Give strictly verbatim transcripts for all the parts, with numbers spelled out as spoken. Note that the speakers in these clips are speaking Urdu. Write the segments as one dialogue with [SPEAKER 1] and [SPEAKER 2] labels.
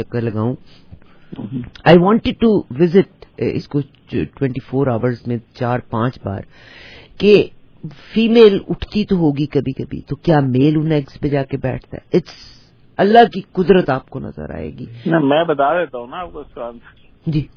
[SPEAKER 1] چکر لگاؤں. آئی وانٹیڈ ٹو وزٹ اس کو ٹوینٹی فور آورز میں چار پانچ بار کہ فیمیل اٹھتی تو ہوگی کبھی کبھی, تو کیا میل ان ایگز پہ جا کے بیٹھتا ہے؟ اٹس اللہ کی قدرت آپ کو نظر آئے گی.
[SPEAKER 2] میں بتا دیتا ہوں نا آپ کو اس کا آنسر.
[SPEAKER 1] جی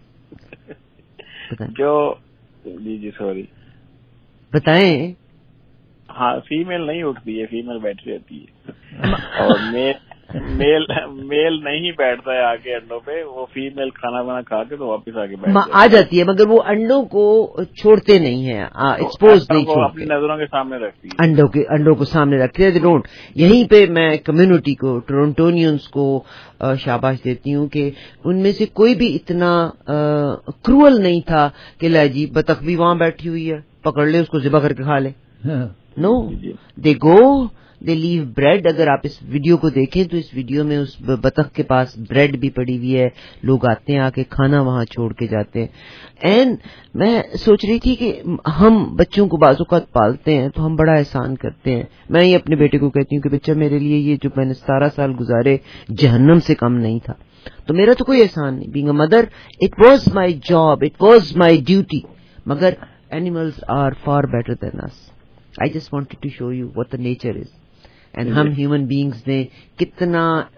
[SPEAKER 2] جو جی جی سوری
[SPEAKER 1] بتائیں.
[SPEAKER 2] ہاں فیمیل نہیں اٹھتی ہے, فیمیل بیٹھی رہتی ہے, اور میل میل میل نہیں بیٹھتا ہے آ کے انڈوں پہ, وہ فیمیل کھانا وانا کھا کے تو واپس آ کے بیٹھ
[SPEAKER 1] آ جاتی ہے, مگر وہ انڈوں کو چھوڑتے نہیں ہیں, ایکسپوز نہیں چھوڑتے,
[SPEAKER 2] اپنی نظروں کے سامنے رکھتی ہے,
[SPEAKER 1] انڈوں کے انڈوں کو سامنے رکھتے ہیں. ڈونٹ. یہیں پہ میں کمیونٹی کو, ٹورنٹونیئنس کو شاباش دیتی ہوں کہ ان میں سے کوئی بھی اتنا کروئل نہیں تھا کہ لا جی بطخ بھی وہاں بیٹھی ہوئی ہے, پکڑ لے اس کو ذبح کر کے کھا لے. No, they go they leave bread. اگر آپ اس ویڈیو کو دیکھیں تو اس ویڈیو میں اس بطخ کے پاس بریڈ بھی پڑی ہوئی ہے, لوگ آتے ہیں آ کے کھانا وہاں چھوڑ کے جاتے ہیں. اینڈ میں سوچ رہی تھی کہ ہم بچوں کو بعض اوقات پالتے ہیں تو ہم بڑا احسان کرتے ہیں. میں یہ اپنے بیٹے کو کہتی ہوں کہ بچہ میرے لیے یہ جو میں نے ستارہ سال گزارے جہنم سے کم نہیں تھا, تو میرا تو کوئی احسان نہیں. Being a mother it was my job, it was my duty, مگر animals are far better than us. I just wanted to show you what the nature is. And ہم ہیومن بینگز نے کتنا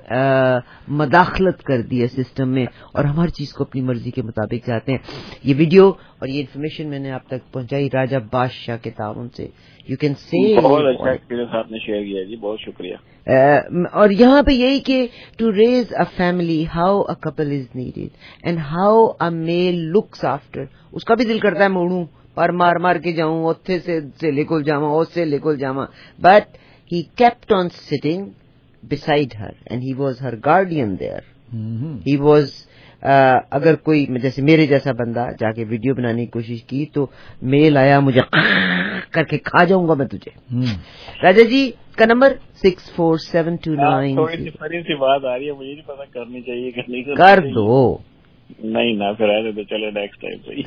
[SPEAKER 1] مداخلت کر دی ہے سسٹم میں, اور ہم ہر چیز کو اپنی مرضی کے مطابق چاہتے ہیں. یہ ویڈیو اور یہ انفارمیشن میں نے آپ تک پہنچائی راجہ بادشاہ کے تعاون سے. یو کین سی
[SPEAKER 2] بہت اچھا ایکسپیرینس آپ نے شیئر کیا جی, بہت شکریہ.
[SPEAKER 1] اور یہاں پہ یہی کہ to raise a family how a couple is needed and how a male looks after. اس کا بھی دل کرتا ہے موڑوں پر مار مار کے جاؤں, اوتھے سے سے لے کل جاواں, اس سے لے کل جاواں, but he kept on sitting beside her and he was her guardian there. mm-hmm. he was uh, اگر کوئی جیسے میرے جیسا بندہ جا کے ویڈیو بنانے کی کوشش کی تو میل آیا مجھے کر کے کھا جاؤں گا میں تجھے. راجا جی کا number six four seven two nine.
[SPEAKER 2] تھوڑی سی فری سی بات آ رہی ہے, مجھے نہیں پتا کرنی چاہیے کہ نہیں
[SPEAKER 1] کر دو.
[SPEAKER 2] نہیں نا پھر ایسے تو چلے نیکسٹ ٹائم سے.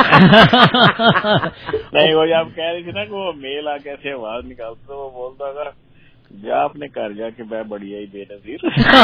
[SPEAKER 2] نہیں وہ آپ کہہ رہی تھی نا کہ وہ میل آ کے ایسے آواز نکالتا, وہ بولتا اگر جا اپنے گھر جا کے میں بڑھیا ہی بے نظیر.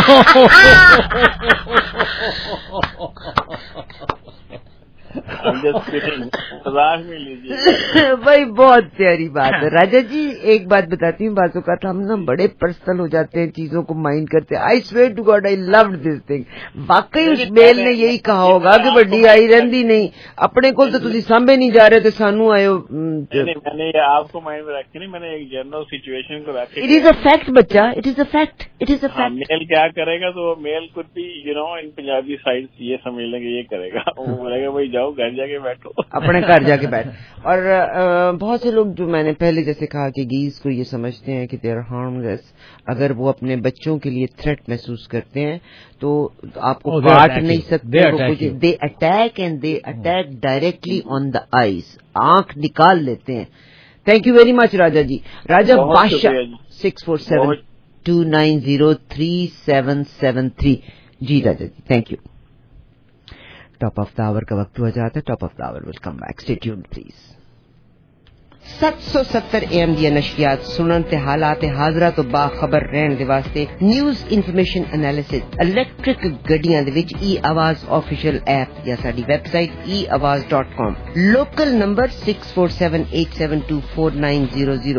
[SPEAKER 1] بھائی بہت پیاری بات ہے. راجا جی ایک بات بتاتی ہوں, بعض اوقات ہم نا بڑے پرسنل ہو جاتے ہیں, چیزوں کو مائنڈ کرتے ہیں. I swear to God I loved this thing. واقعی اس میل نے یہی کہا ہوگا کہ بڑی آئی رہندی نہیں اپنے کو, تو تسی سامنے نہیں جا رہے تو سانو آئے.
[SPEAKER 2] میں نے آپ کو مائنڈ میں رکھی نہیں, میں نے ایک جنرل سچویشن کو رکھی.
[SPEAKER 1] اٹ از اے فیکٹ بچہ, it is a fact, it is a fact.
[SPEAKER 2] Male کیا کرے گا تو میل کچھ بھی you know in Punjabi side یہ سمجھ لیں گے یہ کرے گا, وہ بولے گا بھائی جاؤ گھر جا کے بیٹھو,
[SPEAKER 1] اپنے گھر جا کے بیٹھ. اور بہت سے لوگ جو میں نے پہلے جیسے کہا کہ گیز کو یہ سمجھتے ہیں کہ دے آر ہارملیس, اگر وہ اپنے بچوں کے لیے تھریٹ محسوس کرتے ہیں تو آپ کو کاٹ نہیں سکتے. They attack and they attack directly on the eyes, آنکھ نکال لیتے ہیں. Thank you very much Raja ji. Raja Badshah six four seven two nine zero three seven seven three. جی Raja ji thank you. Top of the hour کا وقت ہوا جاتا ہے. Top of the hour will come back, stay tuned please. سات سو ستر اے ایم دی نشریات سنن تے حالات حاضرہ تو باخبر رہن دے واسطے نیوز انفارمیشن انالیسس الیکٹرک گڈیاں دے وچ ای آواز آفیشیل ایپ یا ساڈی website E Awaaz dot com. Local number six four seven eight seven two four nine zero zero.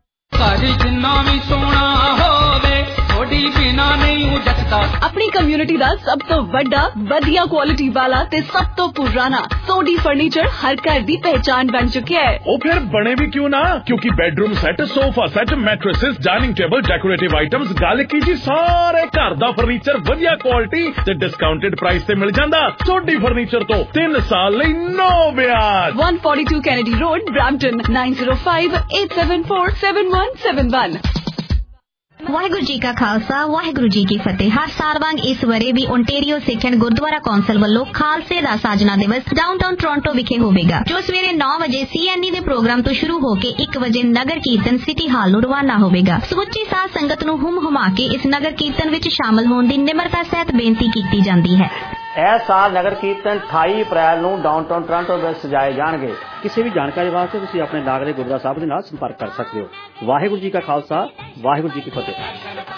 [SPEAKER 3] اپنی کمیونٹی دا سب تو بڑا بدیا کوالٹی والا تے سب تو پرانا سوڈی فرنیچر ہر گھر دی پہچان بن چکا ہے.
[SPEAKER 4] او پھر بنے بھی کیوں نہ, کیونکہ bedroom set, sofa set, mattresses, dining table, decorative items, گل کی جی سارے گھر دا فرنیچر ودیا کوالٹی تے ڈسکاؤنٹڈ پرائس تے مل جاندا. سوڈی فرنیچر تو تین سال لئی نو بیاج.
[SPEAKER 3] One forty two Kennedy road, Brampton, nine zero five eight seven four seven one seven one.
[SPEAKER 5] Waheguru ji ਕਾ ਖਾਲਸਾ ਵਾਹਿਗੁਰੂ ਜੀ ਕੀ ਫਤਿਹ. ਹਰ ਸਾਲ ਵਾਂਗ ਇਸ ਵਰੇ ਵੀ ਓਨਟਾਰੀਓ ਸਿੱਖਣ ਗੁਰਦੁਆਰਾ ਕੌਂਸਲ ਵੱਲੋਂ ਖਾਲਸੇ ਦਾ ਸਾਜਨਾ ਦਿਵਸ ਡਾਊਨਟਾਊਨ ਟੋਰਾਂਟੋ ਵਿਖੇ ਹੋਵੇਗਾ, ਜੋ ਸਵੇਰੇ ਨੌ ਵਜੇ ਸੀਐਨਈ ਦੇ ਪ੍ਰੋਗਰਾਮ ਤੋਂ ਸ਼ੁਰੂ ਹੋ ਕੇ ਇੱਕ ਵਜੇ ਨਗਰ ਕੀਰਤਨ ਸਿਟੀ ਹਾਲ ਨੂੰ ਰਵਾਨਾ ਹੋਵੇਗਾ. ਸਮੁੱਚੀ ਸਾਧ ਸੰਗਤ ਨੂੰ ਹੁਮ ਹੁਮਾ ਕੇ ਇਸ ਨਗਰ ਕੀਰਤਨ ਵਿੱਚ ਸ਼ਾਮਲ ਹੋਣ ਦੀ ਨਿਮਰਤਾ ਸਹਿਤ ਬੇਨਤੀ ਕੀਤੀ ਜਾਂਦੀ ਹੈ.
[SPEAKER 6] ਇਸ ਸਾਲ ਨਗਰ ਕੀਰਤਨ ਅਠਾਈ ਅਪ੍ਰੈਲ ਨੂੰ ਡਾਊਨਟਾਊਨ ਟੋਰਾਂਟੋ ਵਿੱਚ ਸਜਾਏ ਜਾਣਗੇ. ਕਿਸੇ ਵੀ ਜਾਣਕਾਰੀ ਵਾਸਤੇ ਤੁਸੀਂ ਆਪਣੇ ਲਾਗਲੇ ਗੁਰਦੁਆਰਾ ਸਾਹਿਬ ਦੇ ਨਾਲ ਸੰਪਰਕ ਕਰ ਸਕਦੇ ਹੋ. ਵਾਹਿਗੁਰੂ ਜੀ ਕਾ ਖਾਲਸਾ ਵਾਹਿਗੁਰੂ ਜੀ ਕੀ ਫਤਿਹ.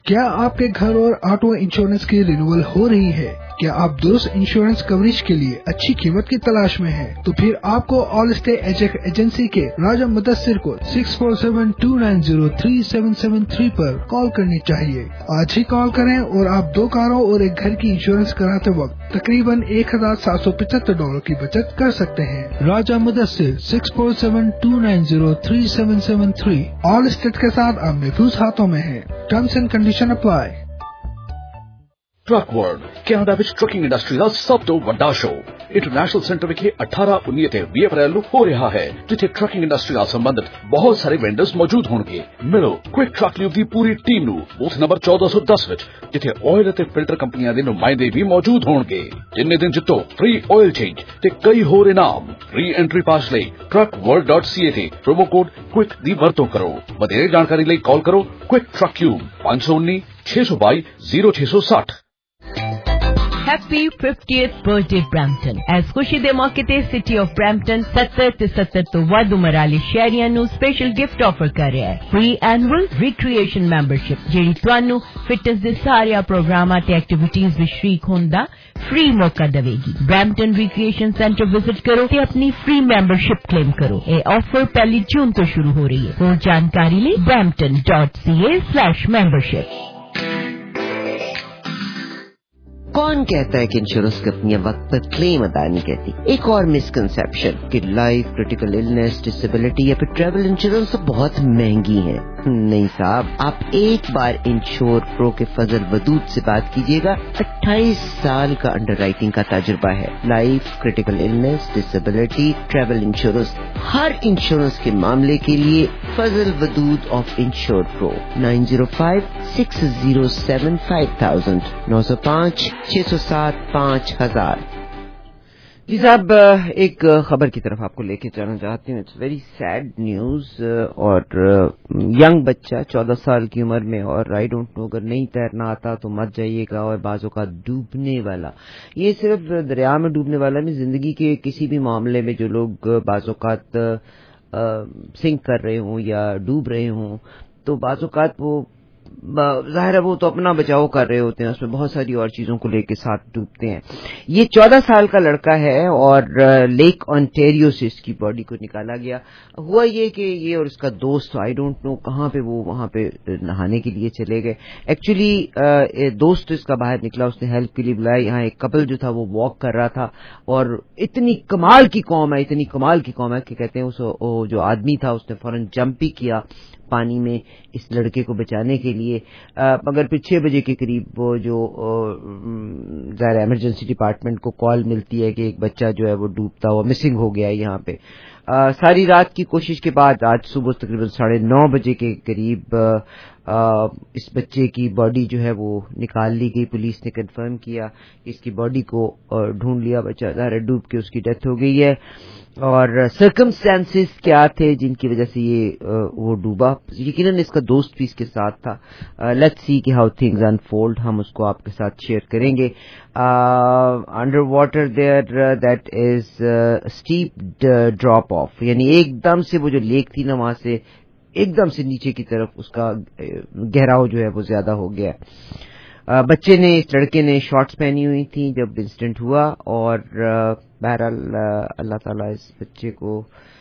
[SPEAKER 7] کیا آپ کے گھر اور آٹو انشورنس کی رینیول ہو رہی ہے؟ کیا آپ درست انشورنس کوریج کے لیے اچھی قیمت کی تلاش میں ہیں؟ تو پھر آپ کو آل اسٹیٹ ایجنٹ ایجنسی کے راجہ مدثر کو six four seven two nine zero three seven seven three پر کال کرنی چاہیے. آج ہی کال کریں اور آپ دو کاروں اور ایک گھر کی انشورنس کراتے وقت تقریباً ایک ہزار سات سو پچہتر ڈالر کی بچت کر سکتے ہیں. Raja Mudassar six four seven two nine zero three seven seven three. Allstate کے ساتھ آپ محفوظ ہاتھوں میں ہیں. Terms and condition apply.
[SPEAKER 4] Truck world Canada ਵਿੱਚ ਟਰੱਕਿੰਗ ਇੰਡਸਟਰੀ ਦਾ ਸਭ ਤੋਂ ਵੱਡਾ ਸ਼ੋਅ ਇੰਟਰਨੈਸ਼ਨਲ ਸੈਂਟਰ ਵਿਖੇ ਅਠਾਰਾਂ ਉੱਨੀ ਅਤੇ ਵੀਹ ਅਪ੍ਰੈਲ ਨੂੰ ਹੋ ਰਿਹਾ ਹੈ, ਜਿੱਥੇ ਟਰੱਕਿੰਗ ਇੰਡਸਟਰੀ ਨਾਲ ਸੰਬੰਧਿਤ ਬਹੁਤ ਸਾਰੇ ਵੈਂਡਰਸ ਮੌਜੂਦ ਹੋਣਗੇ. ਮਿਲੋ ਕੁਇਕ ਟਰੱਕ ਲਿਵ ਦੀ ਪੂਰੀ ਟੀਮ ਨੂੰ ਬੂਥ ਨੰਬਰ ਚੌਦਾਂ ਸੌ ਦਸ ਵਿੱਚ, ਜਿੱਥੇ ਆਇਲ ਅਤੇ ਫਿਲਟਰ ਕੰਪਨੀਆਂ ਦੇ ਨੁਮਾਇੰਦੇ ਵੀ ਮੌਜੂਦ ਹੋਣਗੇ. ਜਿੰਨੇ ਦਿਨ ਜਿੱਤੋ ਫ੍ਰੀ ਆਇਲ ਚੇਂਜ ਤੇ ਕਈ ਹੋਰ ਇਨਾਮ. ਰੀ ਐਂਟਰੀ ਪਾਸ ਲਈ truck world dot C A ਤੇ ਪ੍ਰੋਮੋ ਕੋਡ ਕੁਇਕ ਦੀ ਵਰਤੋਂ ਕਰੋ. ਵਧੇਰੇ ਜਾਣਕਾਰੀ ਲਈ ਕਾਲ ਕਰੋ ਕੁਇਕ ਟਰੱਕ ਯੂ ਪੰਜ ਸੌ ਉੱਨੀ ਛੇ ਸੌ ਬਾਈ ਜ਼ੀਰੋ ਛੇ ਸੌ ਸੱਠ.
[SPEAKER 8] Happy fiftieth birthday Brampton. इस खुशी दे मौके ते सिटी ऑफ ब्रैम्पटन सत्तर ते सत्तर तो वध उम्र वाले शहरियां नू स्पेशल गिफ्ट ऑफर कर रहा है. फ्री एनुअल रिक्रिएशन मैंबरशिप जेड़ी तुहानू फिटनेस दे सारे प्रोग्रामां ते एक्टिविटीज विच शरीक होण दा फ्री मौका देवेगी. ब्रैम्पटन रिक्रिएशन सेंटर विजिट करो ते अपनी फ्री मैंबरशिप क्लेम करो. ये ऑफर पहली जून तो शुरू हो रही है. और जानकारी लिए Brampton dot C A slash membership.
[SPEAKER 1] कौन कहता है कि इंश्योरेंस कंपनियां वक्त पर क्लेम अदा नहीं करती? एक और मिसकंसेप्शन कि लाइफ, क्रिटिकल इलनेस, डिसेबिलिटी या फिर ट्रैवल इंश्योरेंस तो बहुत महंगी है. नहीं साहब, आप एक बार इंश्योर प्रो के फजल वदूद से बात कीजिएगा. अट्ठाईस साल का अंडरराइटिंग का तजुर्बा है. Life, critical illness, disability, travel insurance, हर इंश्योरेंस के मामले के लिए Fazal Wadood of insure pro. Nine zero five six zero seven five thousand नौ सौ पाँच छह सौ सात पाँच हजार. जी साहब, एक खबर की तरफ आपको लेके जाना चाहती हूँ. It's very sad news. और यंग बच्चा चौदह साल की उम्र में, और आई डोंट नो, अगर नहीं तैरना आता तो मत जाइएगा. और बाजों का डूबने वाला, ये सिर्फ दरिया में डूबने वाला नहीं, जिंदगी के किसी भी मामले में जो लोग बाजोकात सिंक कर रहे हों या डूब रहे हों, तो बाजोकात वो जाहिर है वो तो अपना बचाव कर रहे होते हैं, उसमें बहुत सारी और चीजों को लेके साथ डूबते हैं. ये चौदह साल का लड़का है और लेक ऑन्टेरियो से इसकी बॉडी को निकाला गया. हुआ ये कि ये और इसका दोस्त, आई डोंट नो कहाँ पे वो वहां पे नहाने के लिए चले गए. एक्चुअली दोस्त इसका बाहर निकला, उसने हेल्प के लिए बुलाया. यहाँ एक कपल जो था वो वॉक कर रहा था, और इतनी कमाल की कौम है, इतनी कमाल की कौम है कि कहते हैं उस जो आदमी था उसने फौरन जंप ही किया पानी में इस लड़के को बचाने के लिए. मगर फिर छह बजे के करीब वो जो ज़ाहिर इमरजेंसी डिपार्टमेंट को कॉल मिलती है कि एक बच्चा जो है वो डूबता हुआ मिसिंग हो गया है यहाँ पे. आ, सारी रात की कोशिश के बाद आज सुबह तकरीबन साढ़े नौ बजे के करीब आ, इस बच्चे की बॉडी जो है वो निकाल ली गई. पुलिस ने कंफर्म किया कि इसकी बॉडी को ढूंढ लिया. बच्चा ज़ाहिर डूब के उसकी डेथ हो गई है. और सर्कमस्टेंसेस क्या थे जिनकी वजह से ये वो डूबा, यकीनन इसका दोस्त भी इसके साथ था. लेट्स सी कि हाउ थिंग्स अनफोल्ड, हम उसको आपके साथ शेयर करेंगे. Under water there that is steep drop off, यानी एकदम से वो जो लेक थी ना वहां से एकदम से नीचे की तरफ उसका गहराव जो है वो ज्यादा हो गया. बच्चे ने, इस लड़के ने शॉर्ट्स पहनी हुई थी जब इंसिडेंट हुआ. और बहरहाल अल्लाह ताला इस बच्चे को,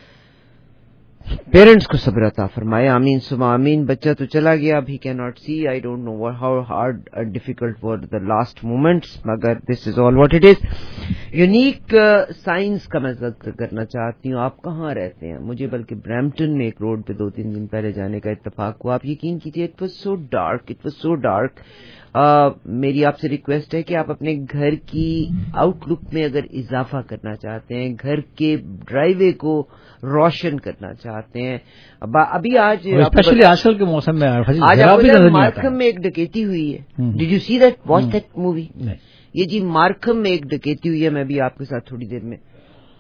[SPEAKER 1] पेरेंट्स को सब्र अता फरमाए. आमीन सुमा आमीन. बच्चा तो चला गया, अभी can not see. I don't know how hard difficult were the last moments, मगर this is all what it is. Unique signs का मैं जिक्र करना चाहती हूँ. आप कहाँ रहते हैं? मुझे बल्कि ब्रैम्पटन में एक रोड पे दो तीन दिन पहले जाने का इत्तेफाक हुआ. आप यकीन कीजिए, it was so dark, it was so dark. Uh, मेरी आपसे रिक्वेस्ट है कि आप अपने घर की आउटलुक में अगर इजाफा करना चाहते हैं, घर के ड्राइवे को रोशन करना चाहते हैं, अभी आज
[SPEAKER 6] स्पेशली आजकल के मौसम में
[SPEAKER 1] आज आपको मार्कम में एक डकैती हुई है. Did you see that, watch that movie? ये जी मार्कम में एक डकैती हुई है. मैं भी आपके साथ थोड़ी देर में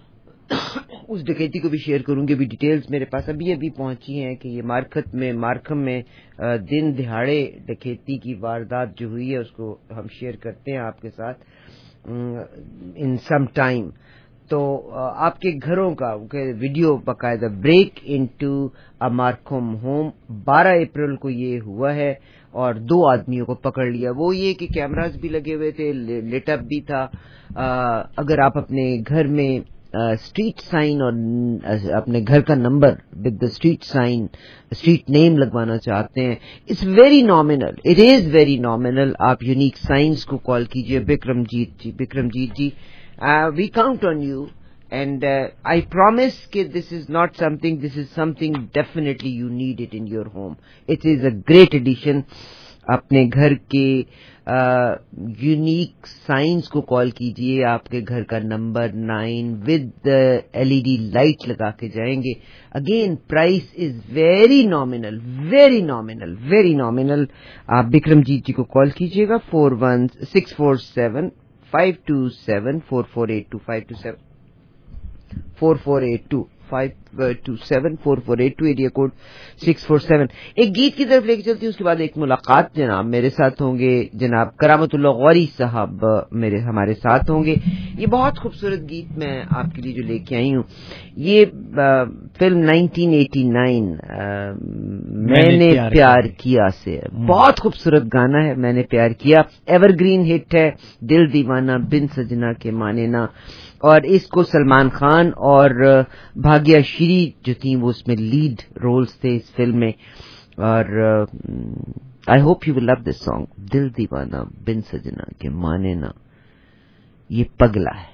[SPEAKER 1] उस डकैती को भी शेयर करूंगी. अभी डिटेल्स मेरे पास अभी अभी पहुंची हैं कि ये मार्कत में मार्कम में दिन दिहाड़े डकैती की वारदात जो हुई है उसको हम शेयर करते हैं आपके साथ इन सम टाइम. تو آپ کے گھروں کا ویڈیو باقاعدہ break into a Markham home بارہ اپریل کو یہ ہوا ہے اور دو آدمیوں کو پکڑ لیا. وہ یہ کہ کیمراز بھی لگے ہوئے تھے, لیٹ اپ بھی تھا. اگر آپ اپنے گھر میں اسٹریٹ سائن اور اپنے گھر کا number with the street sign street name لگوانا چاہتے ہیں, it's very nominal, it is very nominal. آپ یونیک سائنس کو کال کیجیے. Bikramjit ji Bikramjit ji we count on you and I promise کہ this is not something, this is something definitely you need it in your home. It is a great addition. اپنے گھر کے یونیک سائنس کو کال کیجئے. آپ کے گھر کا number nine with L E D light لگا کے جائیں گے. Again price is very nominal, very nominal, very nominal. آپ بکرم جیت جی کو کال کیجیے گا four one six four seven five two seven four four eight two five two seven four four eight two five two seven four four eight two area code six four seven. ایک گیت کی طرف لے کے چلتی ہوں, اس کے بعد ایک ملاقات جناب میرے ساتھ ہوں گے. جناب کرامت اللہ غوری صاحب میرے ہمارے ساتھ ہوں گے. یہ بہت خوبصورت گیت میں آپ کے لیے جو لے کے آئی ہوں, یہ فلم نائنٹین ایٹی نائن میں نے پیار کیا سے, بہت خوبصورت گانا ہے. میں نے پیار کیا ایور گرین ہٹ ہے. دل دیوانہ بن سجنا کے مانے نہ, اور اس کو سلمان خان اور بھاگیہ شری جو تھیں وہ اس میں لیڈ رولز تھے اس فلم میں. اور I hope you will love this song, دل دیوانہ بن سجنا کے مانے نہ. یہ پگلا ہے.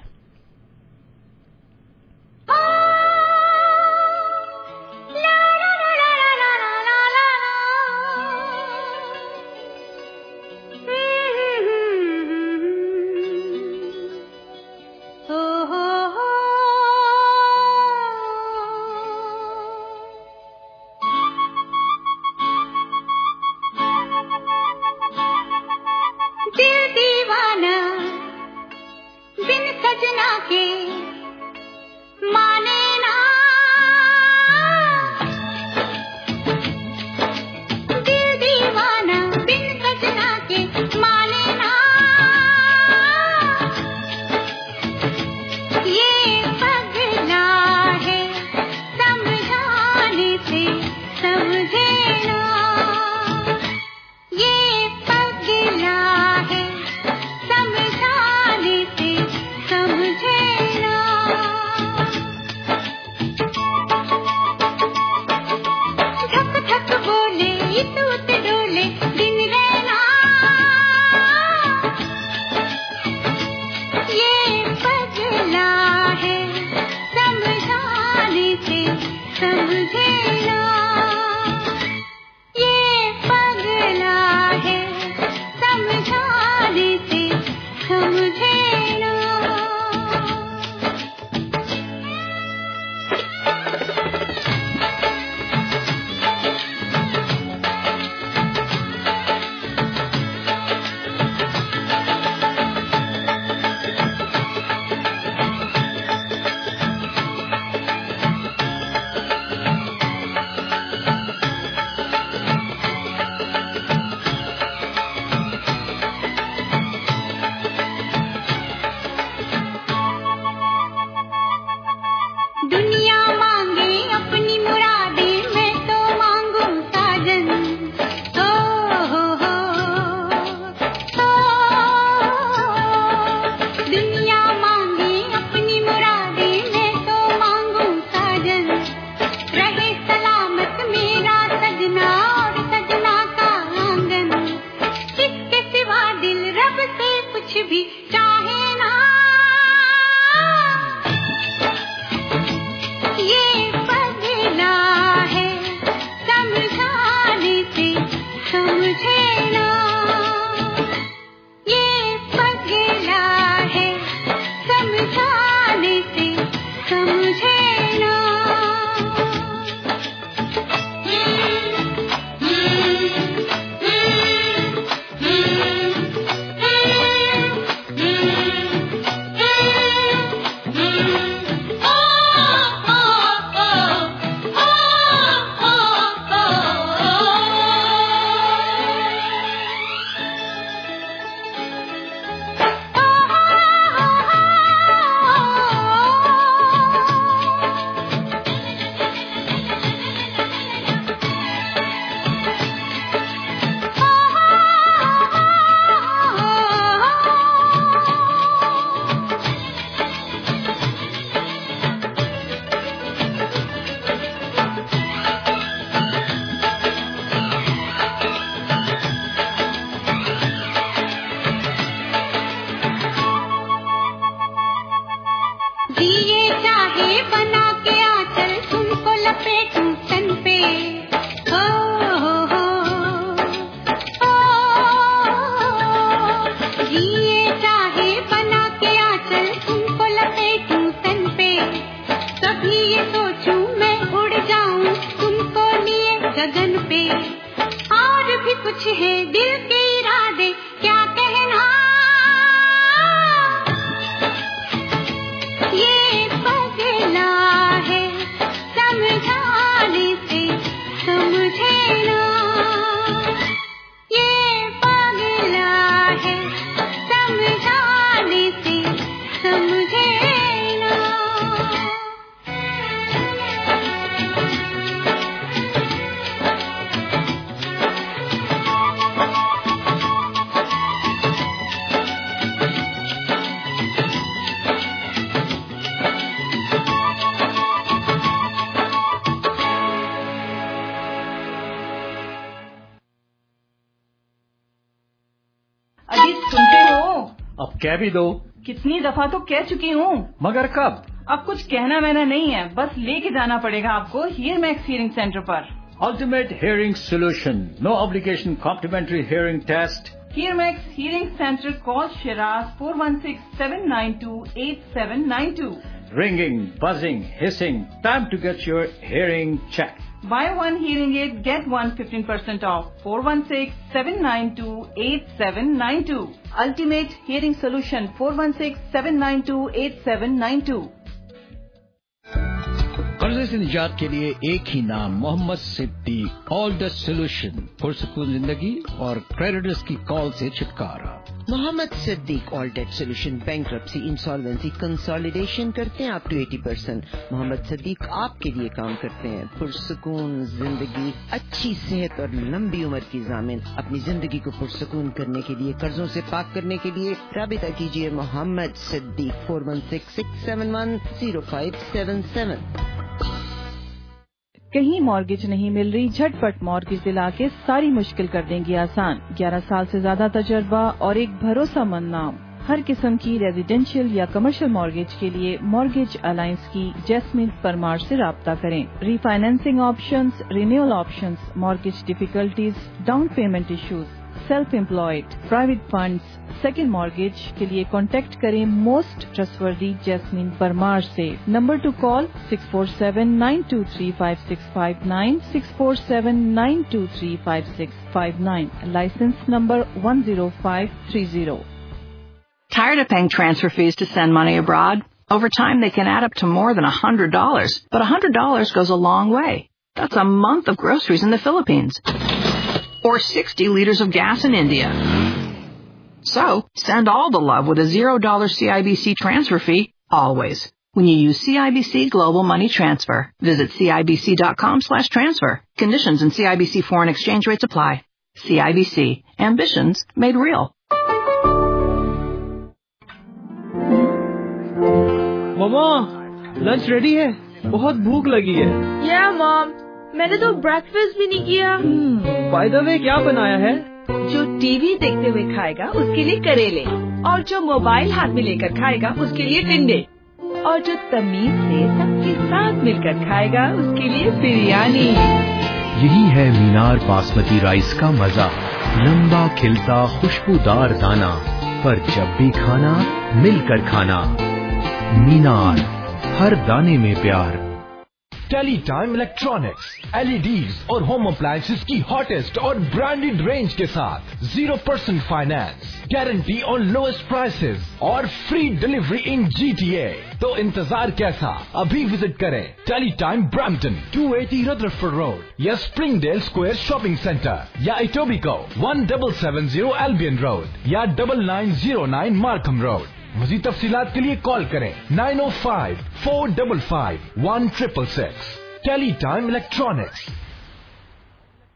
[SPEAKER 9] जिए चाहे बना के आंचल तुमको लपेटूं तन पे हो हो हो जिए चाहे बना के आंचल तुमको लपेटूं तन पे कभी ये सोचूं मैं उड़ जाऊं तुमको लिए गगन पे और भी कुछ है दिल के इरादे क्या कहना ये पगला है समझाने से समझे ना ये पगला है समझाने से समझे ना
[SPEAKER 10] अजी सुनते हो?
[SPEAKER 6] अब कह भी दो।
[SPEAKER 10] कितनी दफा तो कह चुकी हूँ।
[SPEAKER 6] मगर कब?
[SPEAKER 10] अब कुछ कहना मैंने नहीं है, बस लेके जाना पड़ेगा आपको हियर मैक्स हियरिंग सेंटर पर।
[SPEAKER 6] Ultimate hearing solution, no obligation, complimentary hearing test.
[SPEAKER 10] Hear max hearing centre, call Shiraz four one six seven nine two eight seven nine two.
[SPEAKER 6] Ringing, buzzing, hissing, time to get your hearing checked.
[SPEAKER 10] Buy one hearing aid, get one fifteen percent off. four one six seven nine two eight seven nine two. Ultimate Hearing Solution, four one six seven nine two eight seven nine two.
[SPEAKER 11] कर्जे से निजात के लिए एक ही नाम, Mohammad Siddiq. All the solution, पुरसकून जिंदगी और क्रेडिटर्स की कॉल से छुटकारा।
[SPEAKER 1] Mohammad Siddiq all debt solution, bankruptcy, insolvency, consolidation करते हैं अप टू अस्सी परसेंट। मोहम्मद सिद्दीक आपके लिए काम करते हैं। पुरसकून जिंदगी, अच्छी सेहत और लंबी उम्र की जामिन। अपनी जिंदगी को पुरसकून करने के लिए, कर्जों से पाक करने के लिए राबिता कीजिए Mohammad Siddiq four one six six seven one zero five seven seven.
[SPEAKER 10] कहीं मॉर्गेज नहीं मिल रही, झटपट मॉर्गेज दिला के सारी मुश्किल कर देंगी आसान। ग्यारह साल से ज्यादा तजर्बा और एक भरोसामंद नाम। हर किस्म की रेजिडेंशियल या कमर्शियल मॉर्गेज के लिए मॉर्गेज अलायंस की जैस्मिन परमार से राब्ता करें। Refinancing options, renewal options, mortgage difficulties, down payment issues, self employed, private funds, second mortgage के लिए कॉन्टेक्ट करें मोस्ट ट्रस्टवर्दी जैस्मिन परमार से। Number to call six four seven nine two three five six five nine, six four seven nine two three five six five nine, license number one zero five three zero.
[SPEAKER 12] Tired of paying transfer fees to send money abroad? Over time, they can add up to more than one hundred dollars. But one hundred dollars goes a long way. That's a month of groceries in the Philippines. Or sixty liters of gas in India. So, send all the love with a zero dollar C I B C transfer fee, always. When you use C I B C Global Money Transfer, visit cibc.com slash transfer. Conditions and C I B C foreign exchange rates apply. C I B C. Ambitions made real.
[SPEAKER 13] मामा, लंच रेडी है, बहुत भूख लगी है।
[SPEAKER 14] या मॉम, मैंने तो ब्रेकफास्ट भी नहीं किया।
[SPEAKER 13] बाय द वे, क्या बनाया है?
[SPEAKER 14] जो टीवी देखते हुए खाएगा उसके लिए करेले, और जो मोबाइल हाथ में लेकर खाएगा उसके लिए टिंडे, और जो तमीज से सबके साथ मिलकर खाएगा उसके लिए बिरयानी।
[SPEAKER 15] यही है मीनार बासमती राइस का मजा, लंबा खिलता खुशबूदार दाना, पर जब भी खाना मिलकर खाना। मीनार, हर दाने में प्यार।
[SPEAKER 16] टेली टाइम इलेक्ट्रॉनिक्स, एलईडीज और होम अप्लायंसेस की हॉटेस्ट और ब्रांडेड रेंज के साथ zero percent finance, guarantee on lowest prices और फ्री डिलीवरी इन जीटीए। तो इंतजार कैसा, अभी विजिट करें tele time Brampton, two eighty Rutherford road या स्प्रिंगडेल स्क्वायर शॉपिंग सेंटर, या Etobicoke one double seven zero Albion road या double nine zero nine Markham road. मज़ीद तफसीलात के लिए कॉल करें nine O five four double five one triple six. Tele time electronics.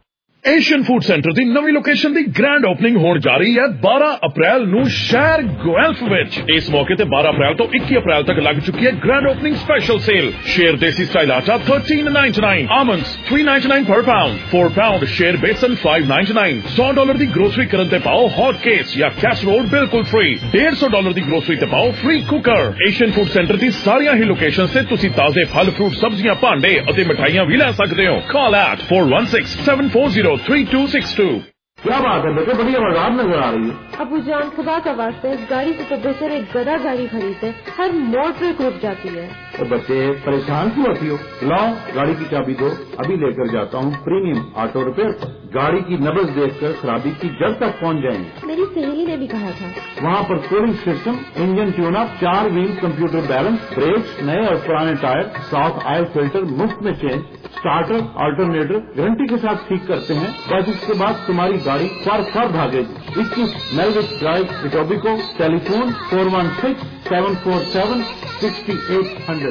[SPEAKER 4] Asian food centre ਦੀ ਨਵੀਂ ਲੋਕੇਸ਼ਨ ਦੀ ਗ੍ਰੈਂਡ ਓਪਨਿੰਗ ਹੋਣ ਜਾ ਰਹੀ ਹੈ ਬਾਰਾਂ ਅਪ੍ਰੈਲ ਨੂੰ ਸ਼ਹਿਰ ਗੁਐਲਫ ਵਿੱਚ। ਇਸ ਮੌਕੇ ਤੇ ਬਾਰਾਂ ਅਪ੍ਰੈਲ ਤੋਂ ਇੱਕੀ ਅਪ੍ਰੈਲ ਤੱਕ ਲੱਗ ਚੁੱਕੀ ਹੈ grand opening special sale. Sher desi style atta thirteen ninety-nine, almonds three ninety-nine per pound, four pound Sher besan five ninety-nine, one hundred dollar ਦੀ ਗਰੋਸਰੀ ਕਰਨ ਤੇ ਪਾਓ ਹੌਟ ਕੇਸ ਜਾਂ ਕੈਸਰੋਲ ਬਿਲਕੁਲ free, one hundred fifty dollar ਦੀ ਗਰੋਸਰੀ ਤੇ ਪਾਓ free cooker. Asian food centre ਦੀ ਸਾਰੀਆਂ ਹੀ ਲੋਕੇਸ਼ਨਸ ਤੇ ਤੁਸੀਂ ਤਾਜ਼ੇ ਫਲ ਫਰੂਟ ਸਬਜ਼ੀਆਂ ਭਾਂਡੇ ਅਤੇ ਮਿਠਾਈਆਂ ਵੀ ਲੈ ਸਕਦੇ ਹੋ। Call at four one six, seven four zero, three two six two।
[SPEAKER 17] کیا بات ہے بیٹے، بڑی آواز نظر آ رہی ہے۔
[SPEAKER 18] ابو جان خدا کا واسطہ اس گاڑی سے تو بہتر ایک گدا گاڑی خریدتے، ہر موڑ پہ رک جاتی ہے۔
[SPEAKER 17] تو بچے پریشان کیوں ہوتی ہو؟ لاؤ گاڑی کی چابی دو، ابھی لے کر جاتا ہوں پریمیم آٹو ریپیئر پر۔ گاڑی کی نبض دیکھ کر خرابی کی جڑ تک پہنچ جائیں گے۔
[SPEAKER 18] میری سہیلی نے بھی کہا تھا
[SPEAKER 17] وہاں پر cooling system, engine tune up, چار ویل کمپیوٹر بیلنس، بریکس، نئے اور پرانے ٹائر، ساتھ آئل فلٹر مفت میں چینج، اسٹارٹر آلٹرنیٹر گارنٹی کے ساتھ ٹھیک کرتے ہیں۔ بس اس کے بعد تمہاری گاڑی فر فر بھاگے گی۔ اکیس Meloche drive Etobicoke, telephone four one six seven four seven sixty eight hundred.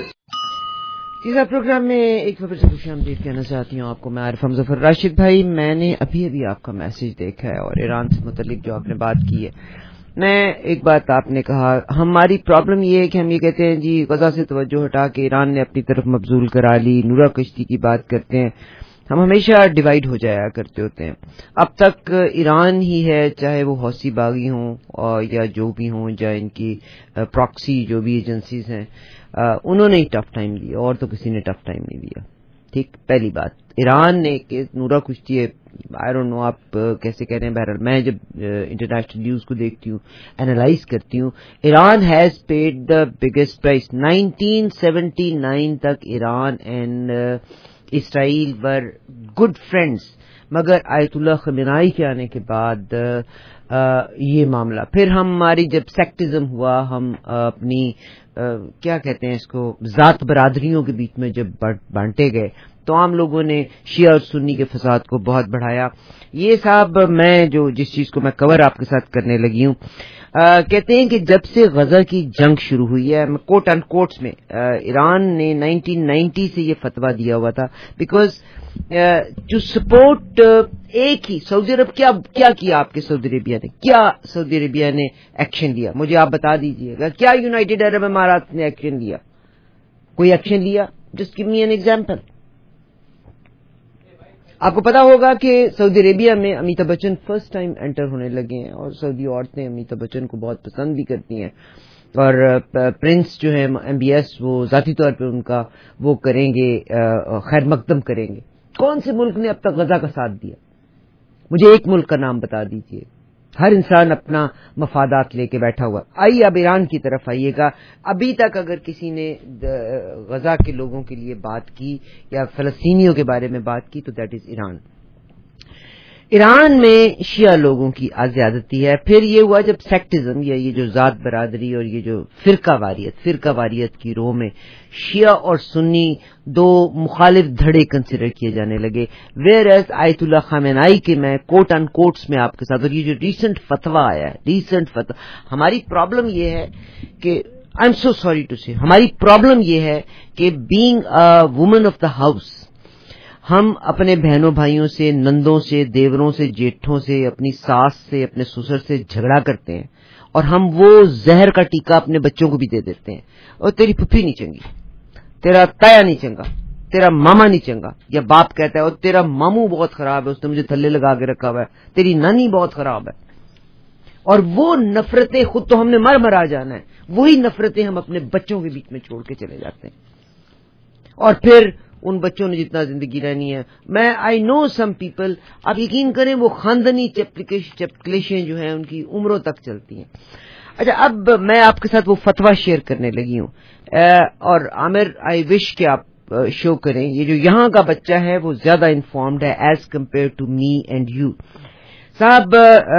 [SPEAKER 1] تیسرا پروگرام میں ایک خبر سے خوش آمدید کہنا چاہتی ہوں آپ کو میں عارف مظفر راشد بھائی۔ میں نے ابھی ابھی آپ کا میسج دیکھا ہے اور ایران سے متعلق جو آپ نے بات کی ہے، میں ایک بات آپ نے کہا ہماری پرابلم یہ ہے کہ ہم یہ کہتے ہیں جی غزہ سے توجہ ہٹا کے ایران نے اپنی طرف مبذول کرا لی، نورا کشتی کی بات کرتے ہیں، ہم ہمیشہ ڈیوائیڈ ہو جایا کرتے ہوتے ہیں۔ اب تک ایران ہی ہے، چاہے وہ حوثی باغی ہوں اور یا جو بھی ہوں، یا ان کی پراکسی جو بھی ایجنسیز ہیں، انہوں نے ہی ٹف ٹائم لیا اور تو کسی نے ٹف ٹائم نہیں لیا۔ ٹھیک، پہلی بات ایران نے کہ نورا کشتی ہے، آئی ڈونٹ نو آپ کیسے کہہ رہے ہیں، بہرحال میں جب انٹرنیشنل نیوز کو دیکھتی ہوں، اینالائز کرتی ہوں، Iran has paid the biggest price. Nineteen seventy nine تک Iran and Israel were good friends, مگر آیت اللہ خمینائی کے آنے کے بعد یہ معاملہ پھر ہماری جب سیکٹزم ہوا، ہم اپنی کیا کہتے ہیں اس کو ذات برادریوں کے بیچ میں جب بانٹے گئے تو عام لوگوں نے شیعہ اور سنی کے فساد کو بہت بڑھایا۔ یہ صاحب میں جو جس چیز کو میں کور آپ کے ساتھ کرنے لگی ہوں، آ, کہتے ہیں کہ جب سے غزہ کی جنگ شروع ہوئی ہے، کوٹ اینڈ کوٹس میں آ, ایران نے نائنٹین نائنٹی سے یہ فتویٰ دیا ہوا تھا، بیکاز ٹو سپورٹ ایک ہی سعودی عرب کیا کیا کیا آپ کے سعودی عربیہ نے کیا سعودی عربیہ نے ایکشن لیا، مجھے آپ بتا دیجئے گا کیا یونائٹیڈ عرب امارات نے ایکشن لیا؟ کوئی ایکشن لیا؟ Just give me an example. آپ کو پتا ہوگا کہ سعودی عربیہ میں Amitabh Bachchan first time enter ہونے لگے ہیں اور سعودی عورتیں امیتابھ بچن کو بہت پسند بھی کرتی ہیں، اور پرنس جو ہے ایم بی ایس وہ ذاتی طور پہ ان کا وہ کریں گے، خیر مقدم کریں گے۔ کون سے ملک نے اب تک غزہ کا ساتھ دیا؟ مجھے ایک ملک کا نام بتا دیجئے۔ ہر انسان اپنا مفادات لے کے بیٹھا ہوا۔ آئیے اب ایران کی طرف آئیے گا، ابھی تک اگر کسی نے غزہ کے لوگوں کے لیے بات کی یا فلسطینیوں کے بارے میں بات کی تو دیٹ از ایران۔ ایران میں شیعہ لوگوں کی زیادتی ہے۔ پھر یہ ہوا جب سیکٹزم یا یہ جو ذات برادری اور یہ جو فرقہ واریت فرقہ واریت کی رو میں شیعہ اور سنی دو مخالف دھڑے کنسیڈر کیے جانے لگے، ویئر ایز آیت اللہ خامنائی کے میں کوٹ اینڈ کوٹس میں آپ کے ساتھ، اور یہ جو ریسنٹ فتویٰ آیا ہے ریسنٹ فتویٰ، ہماری پرابلم یہ ہے کہ I am so sorry to say ہماری پرابلم یہ ہے کہ being a woman of the house, ہم اپنے بہنوں بھائیوں سے، نندوں سے، دیوروں سے، جیٹھوں سے، اپنی ساس سے، اپنے سسر سے جھگڑا کرتے ہیں، اور ہم وہ زہر کا ٹیکہ اپنے بچوں کو بھی دے دیتے ہیں، اور تیری پھپھی نہیں چنگی، تیرا تایا نہیں چنگا، تیرا ماما نہیں چنگا، یا باپ کہتا ہے اور تیرا ماموں بہت خراب ہے، اس نے مجھے تھلے لگا کے رکھا ہوا ہے، تیری نانی بہت خراب ہے، اور وہ نفرتیں خود تو ہم نے مر مرا جانا ہے، وہی نفرتیں ہم اپنے بچوں کے بیچ میں چھوڑ کے چلے جاتے ہیں، اور پھر ان بچوں نے جتنا زندگی رہنی ہے۔ میں آئی نو سم پیپل، آپ یقین کریں وہ خاندانی چپکلیشیں جو ہیں ان کی عمروں تک چلتی ہیں۔ اچھا اب میں آپ کے ساتھ وہ فتویٰ شیئر کرنے لگی ہوں، اور عامر آئی وش کہ آپ شو کریں، یہ جو یہاں کا بچہ ہے وہ زیادہ انفارمڈ ہے as compared to me and you. صاحب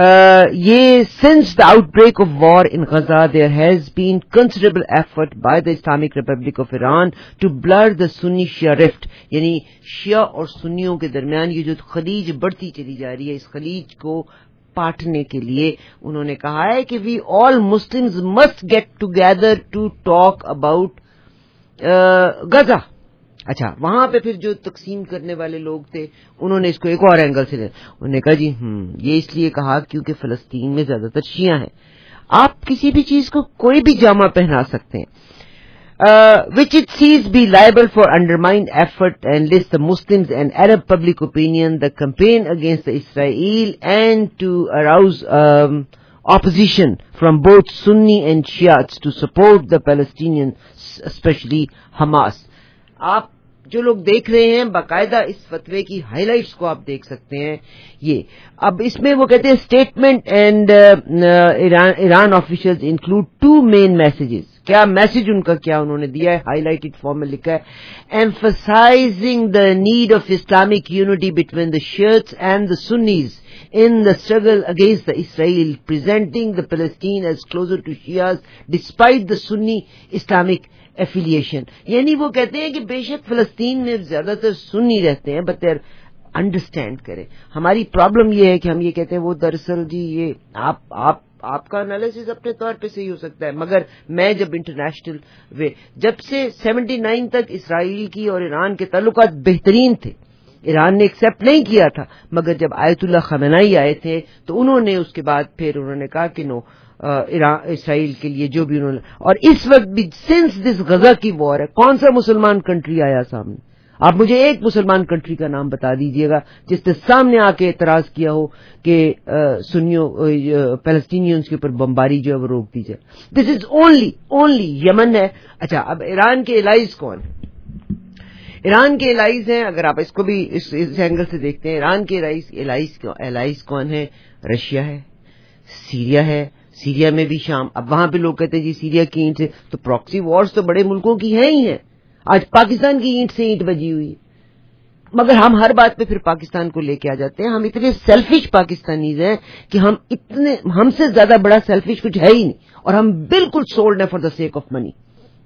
[SPEAKER 1] یہ since the outbreak of war in Gaza there has been considerable effort by the Islamic Republic of Iran to blur the Sunni Shia rift, یعنی شیعہ اور سنیوں کے درمیان یہ جو خلیج بڑھتی چلی جا رہی ہے، اس خلیج کو پاٹنے کے لیے انہوں نے کہا ہے کہ we all Muslims must get together to talk about Gaza. اچھا وہاں پہ پھر جو تقسیم کرنے والے لوگ تھے انہوں نے اس کو ایک اور اینگل سے لیا. انہوں نے کہا جی ہم یہ اس لیے کہا کیونکہ فلسطین میں زیادہ تر شیعہ ہیں. آپ کسی بھی چیز کو کوئی بھی جامہ پہنا سکتے ہیں. Uh, which it sees be liable for undermined effort and lists the Muslims and Arab public opinion, the campaign against the Israel and to arouse um, opposition from both Sunni and Shiites to support the Palestinians, especially Hamas. آپ جو لوگ دیکھ رہے ہیں باقاعدہ اس فتوے کی ہائی لائٹس کو آپ دیکھ سکتے ہیں. یہ اب اس میں وہ کہتے ہیں statement and Iran officials include two main messages. کیا میسج ان کا کیا انہوں نے دیا ہے؟ ہائی لائٹڈ فارم میں لکھا ہے emphasising the need of Islamic unity between the Shiites and the Sunnis in the struggle against the Israel, presenting the Palestine as closer to Shias despite the Sunni Islamic affiliation. یعنی وہ کہتے ہیں کہ بے شک فلسطین میں زیادہ تر سنی رہتے ہیں بٹ دیر انڈرسٹینڈ کریں. ہماری پرابلم یہ ہے کہ ہم یہ کہتے ہیں وہ دراصل جی یہ آپ آپ آپ کا انالیسس اپنے طور پہ صحیح ہو سکتا ہے مگر میں جب انٹرنیشنل وے جب سے سیونٹی نائن تک اسرائیل کی اور ایران کے تعلقات بہترین تھے. ایران نے ایکسپٹ نہیں کیا تھا مگر جب آیت اللہ خامنائی آئے تھے تو انہوں نے اس کے بعد پھر انہوں نے کہا کہ نو ایران اسرائیل کے لیے جو بھی انہوں نے. اور اس وقت بھی سنس دس غزہ کی وار ہے کون سا مسلمان کنٹری آیا سامنے؟ آپ مجھے ایک مسلمان کنٹری کا نام بتا دیجئے گا جس نے سامنے آ کے اعتراض کیا ہو کہ سنیوں پیلسٹینینز کے اوپر بمباری جو ہے وہ روک دی جائے. دس از اونلی اونلی یمن ہے. اچھا اب ایران کے الائز کون ہیں؟ ایران کے الائز ہیں اگر آپ اس کو بھی اس, اس اینگل سے دیکھتے ہیں ایران کے الائز الائز کون ہے؟ رشیا ہے, سیریا ہے. سیریا میں بھی شام. اب وہاں پہ لوگ کہتے ہیں جی سیریا کی اینٹ سے تو پراکسی وارز تو بڑے ملکوں کی ہیں ہی ہیں. آج پاکستان کی اینٹ سے اینٹ بجی ہوئی مگر ہم ہر بات پہ پھر پاکستان کو لے کے آ جاتے ہیں. ہم اتنے سیلفش پاکستانیز ہیں کہ ہم اتنے ہم سے زیادہ بڑا سیلفش کچھ ہے ہی نہیں اور ہم بالکل سولڈ ہیں for the sake of money.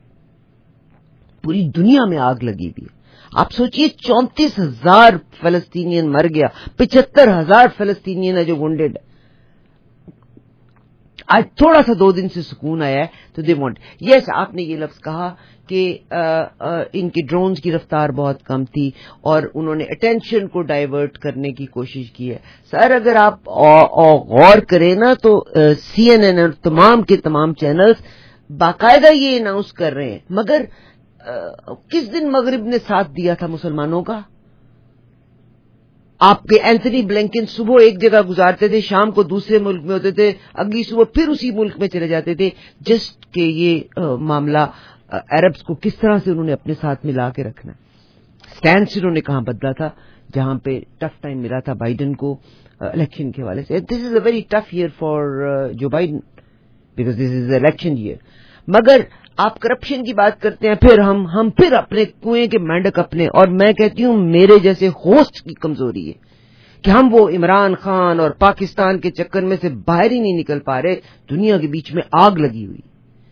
[SPEAKER 1] پوری دنیا میں آگ لگی ہوئی ہے. آپ سوچئے چونتیس ہزار فلسطینین مر گیا, پچہتر ہزار فلسطینین ہے جو وونڈیڈ. آج تھوڑا سا دو دن سے سکون آیا ہے تو دے وانٹ. یس آپ نے یہ لفظ کہا کہ آ, آ, ان کے ڈرونز کی رفتار بہت کم تھی اور انہوں نے اٹینشن کو ڈائیورٹ کرنے کی کوشش کی ہے. سر اگر آپ آ, آ, غور کریں نا تو سی این این اور تمام کے تمام چینلز باقاعدہ یہ اناؤنس کر رہے ہیں مگر کس دن مغرب نے ساتھ دیا تھا مسلمانوں کا؟ آپ کے اینتھنی بلنکن صبح ایک جگہ گزارتے تھے, شام کو دوسرے ملک میں ہوتے تھے, اگلی صبح پھر اسی ملک میں چلے جاتے تھے. جسٹ کہ یہ معاملہ عربز کو کس طرح سے انہوں نے اپنے ساتھ ملا کے رکھنا. اسٹینڈ سے انہوں نے کہاں بدلا تھا جہاں پہ ٹف ٹائم ملا تھا بائیڈن کو الیکشن کے حوالے سے. This is a very tough year for Joe Biden because this is election year. مگر آپ کرپشن کی بات کرتے ہیں پھر ہم ہم پھر اپنے کنویں کے مینڈک اپنے. اور میں کہتی ہوں میرے جیسے ہوسٹ کی کمزوری ہے کہ ہم وہ عمران خان اور پاکستان کے چکر میں سے باہر ہی نہیں نکل پا رہے. دنیا کے بیچ میں آگ لگی ہوئی.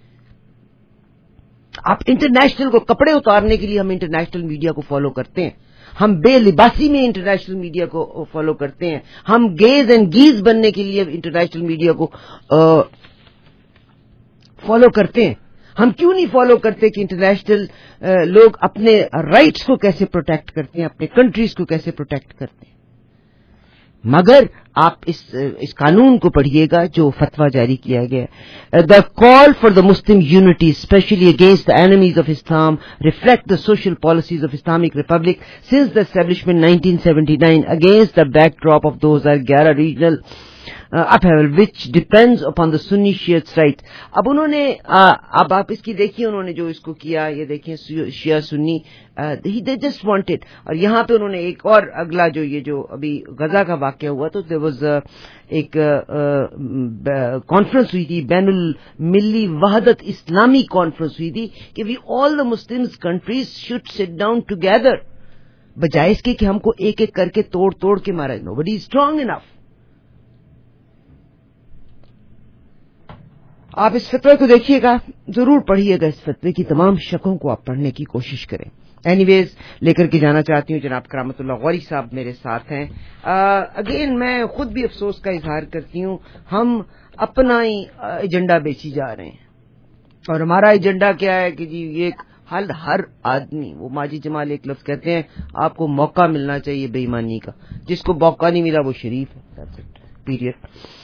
[SPEAKER 1] آپ انٹرنیشنل کو کپڑے اتارنے کے لیے ہم انٹرنیشنل میڈیا کو فالو کرتے ہیں, ہم بے لباسی میں انٹرنیشنل میڈیا کو فالو کرتے ہیں, ہم گیز اینڈ گیز بننے کے لیے انٹرنیشنل میڈیا کو فالو کرتے ہیں. ہم کیوں نہیں فالو کرتے کہ انٹرنیشنل لوگ اپنے رائٹس کو کیسے پروٹیکٹ کرتے ہیں, اپنے کنٹریز کو کیسے پروٹیکٹ کرتے ہیں. مگر آپ اس اس قانون کو پڑھیے گا جو فتویٰ جاری کیا گیا ہے. The call for the Muslim unity especially against the enemies of Islam reflect the social policies of Islamic republic since the establishment nineteen seventy nine against the backdrop of دو ہزار گیارہ regional upheaval which depends upon the Sunni Shiite right. اب انہوں نے اب آپ اس کی دیکھیے انہوں نے جو اس کو کیا, یہ دیکھیں شیعہ سنی they just wanted. اور یہاں پہ انہوں نے ایک اور اگلا جو یہ جو ابھی غزہ کا واقعہ ہوا تو there was ایک کانفرنس ہوئی تھی, بین الملی وحدت اسلامی کانفرنس ہوئی تھی کہ we all the Muslims countries should sit down together, بجائے اس کے کہ ہم کو ایک ایک کر کے توڑ توڑ کے مارا. nobody is strong enough. آپ اس فتوے کو دیکھیے گا, ضرور پڑھیے گا, اس فتوے کی تمام شکوں کو آپ پڑھنے کی کوشش کریں. اینی ویز لے کر کے جانا چاہتی ہوں جناب کرامت اللہ غوری صاحب میرے ساتھ ہیں. اگین میں خود بھی افسوس کا اظہار کرتی ہوں, ہم اپنا ہی ایجنڈا بیچی جا رہے ہیں اور ہمارا ایجنڈا کیا ہے کہ جی یہ ہر ہر آدمی، وہ ماجد جمال ایک لفظ کہتے ہیں، آپ کو موقع ملنا چاہیے بے ایمانی کا، جس کو موقع نہیں ملا وہ شریف ہے، پیریڈ۔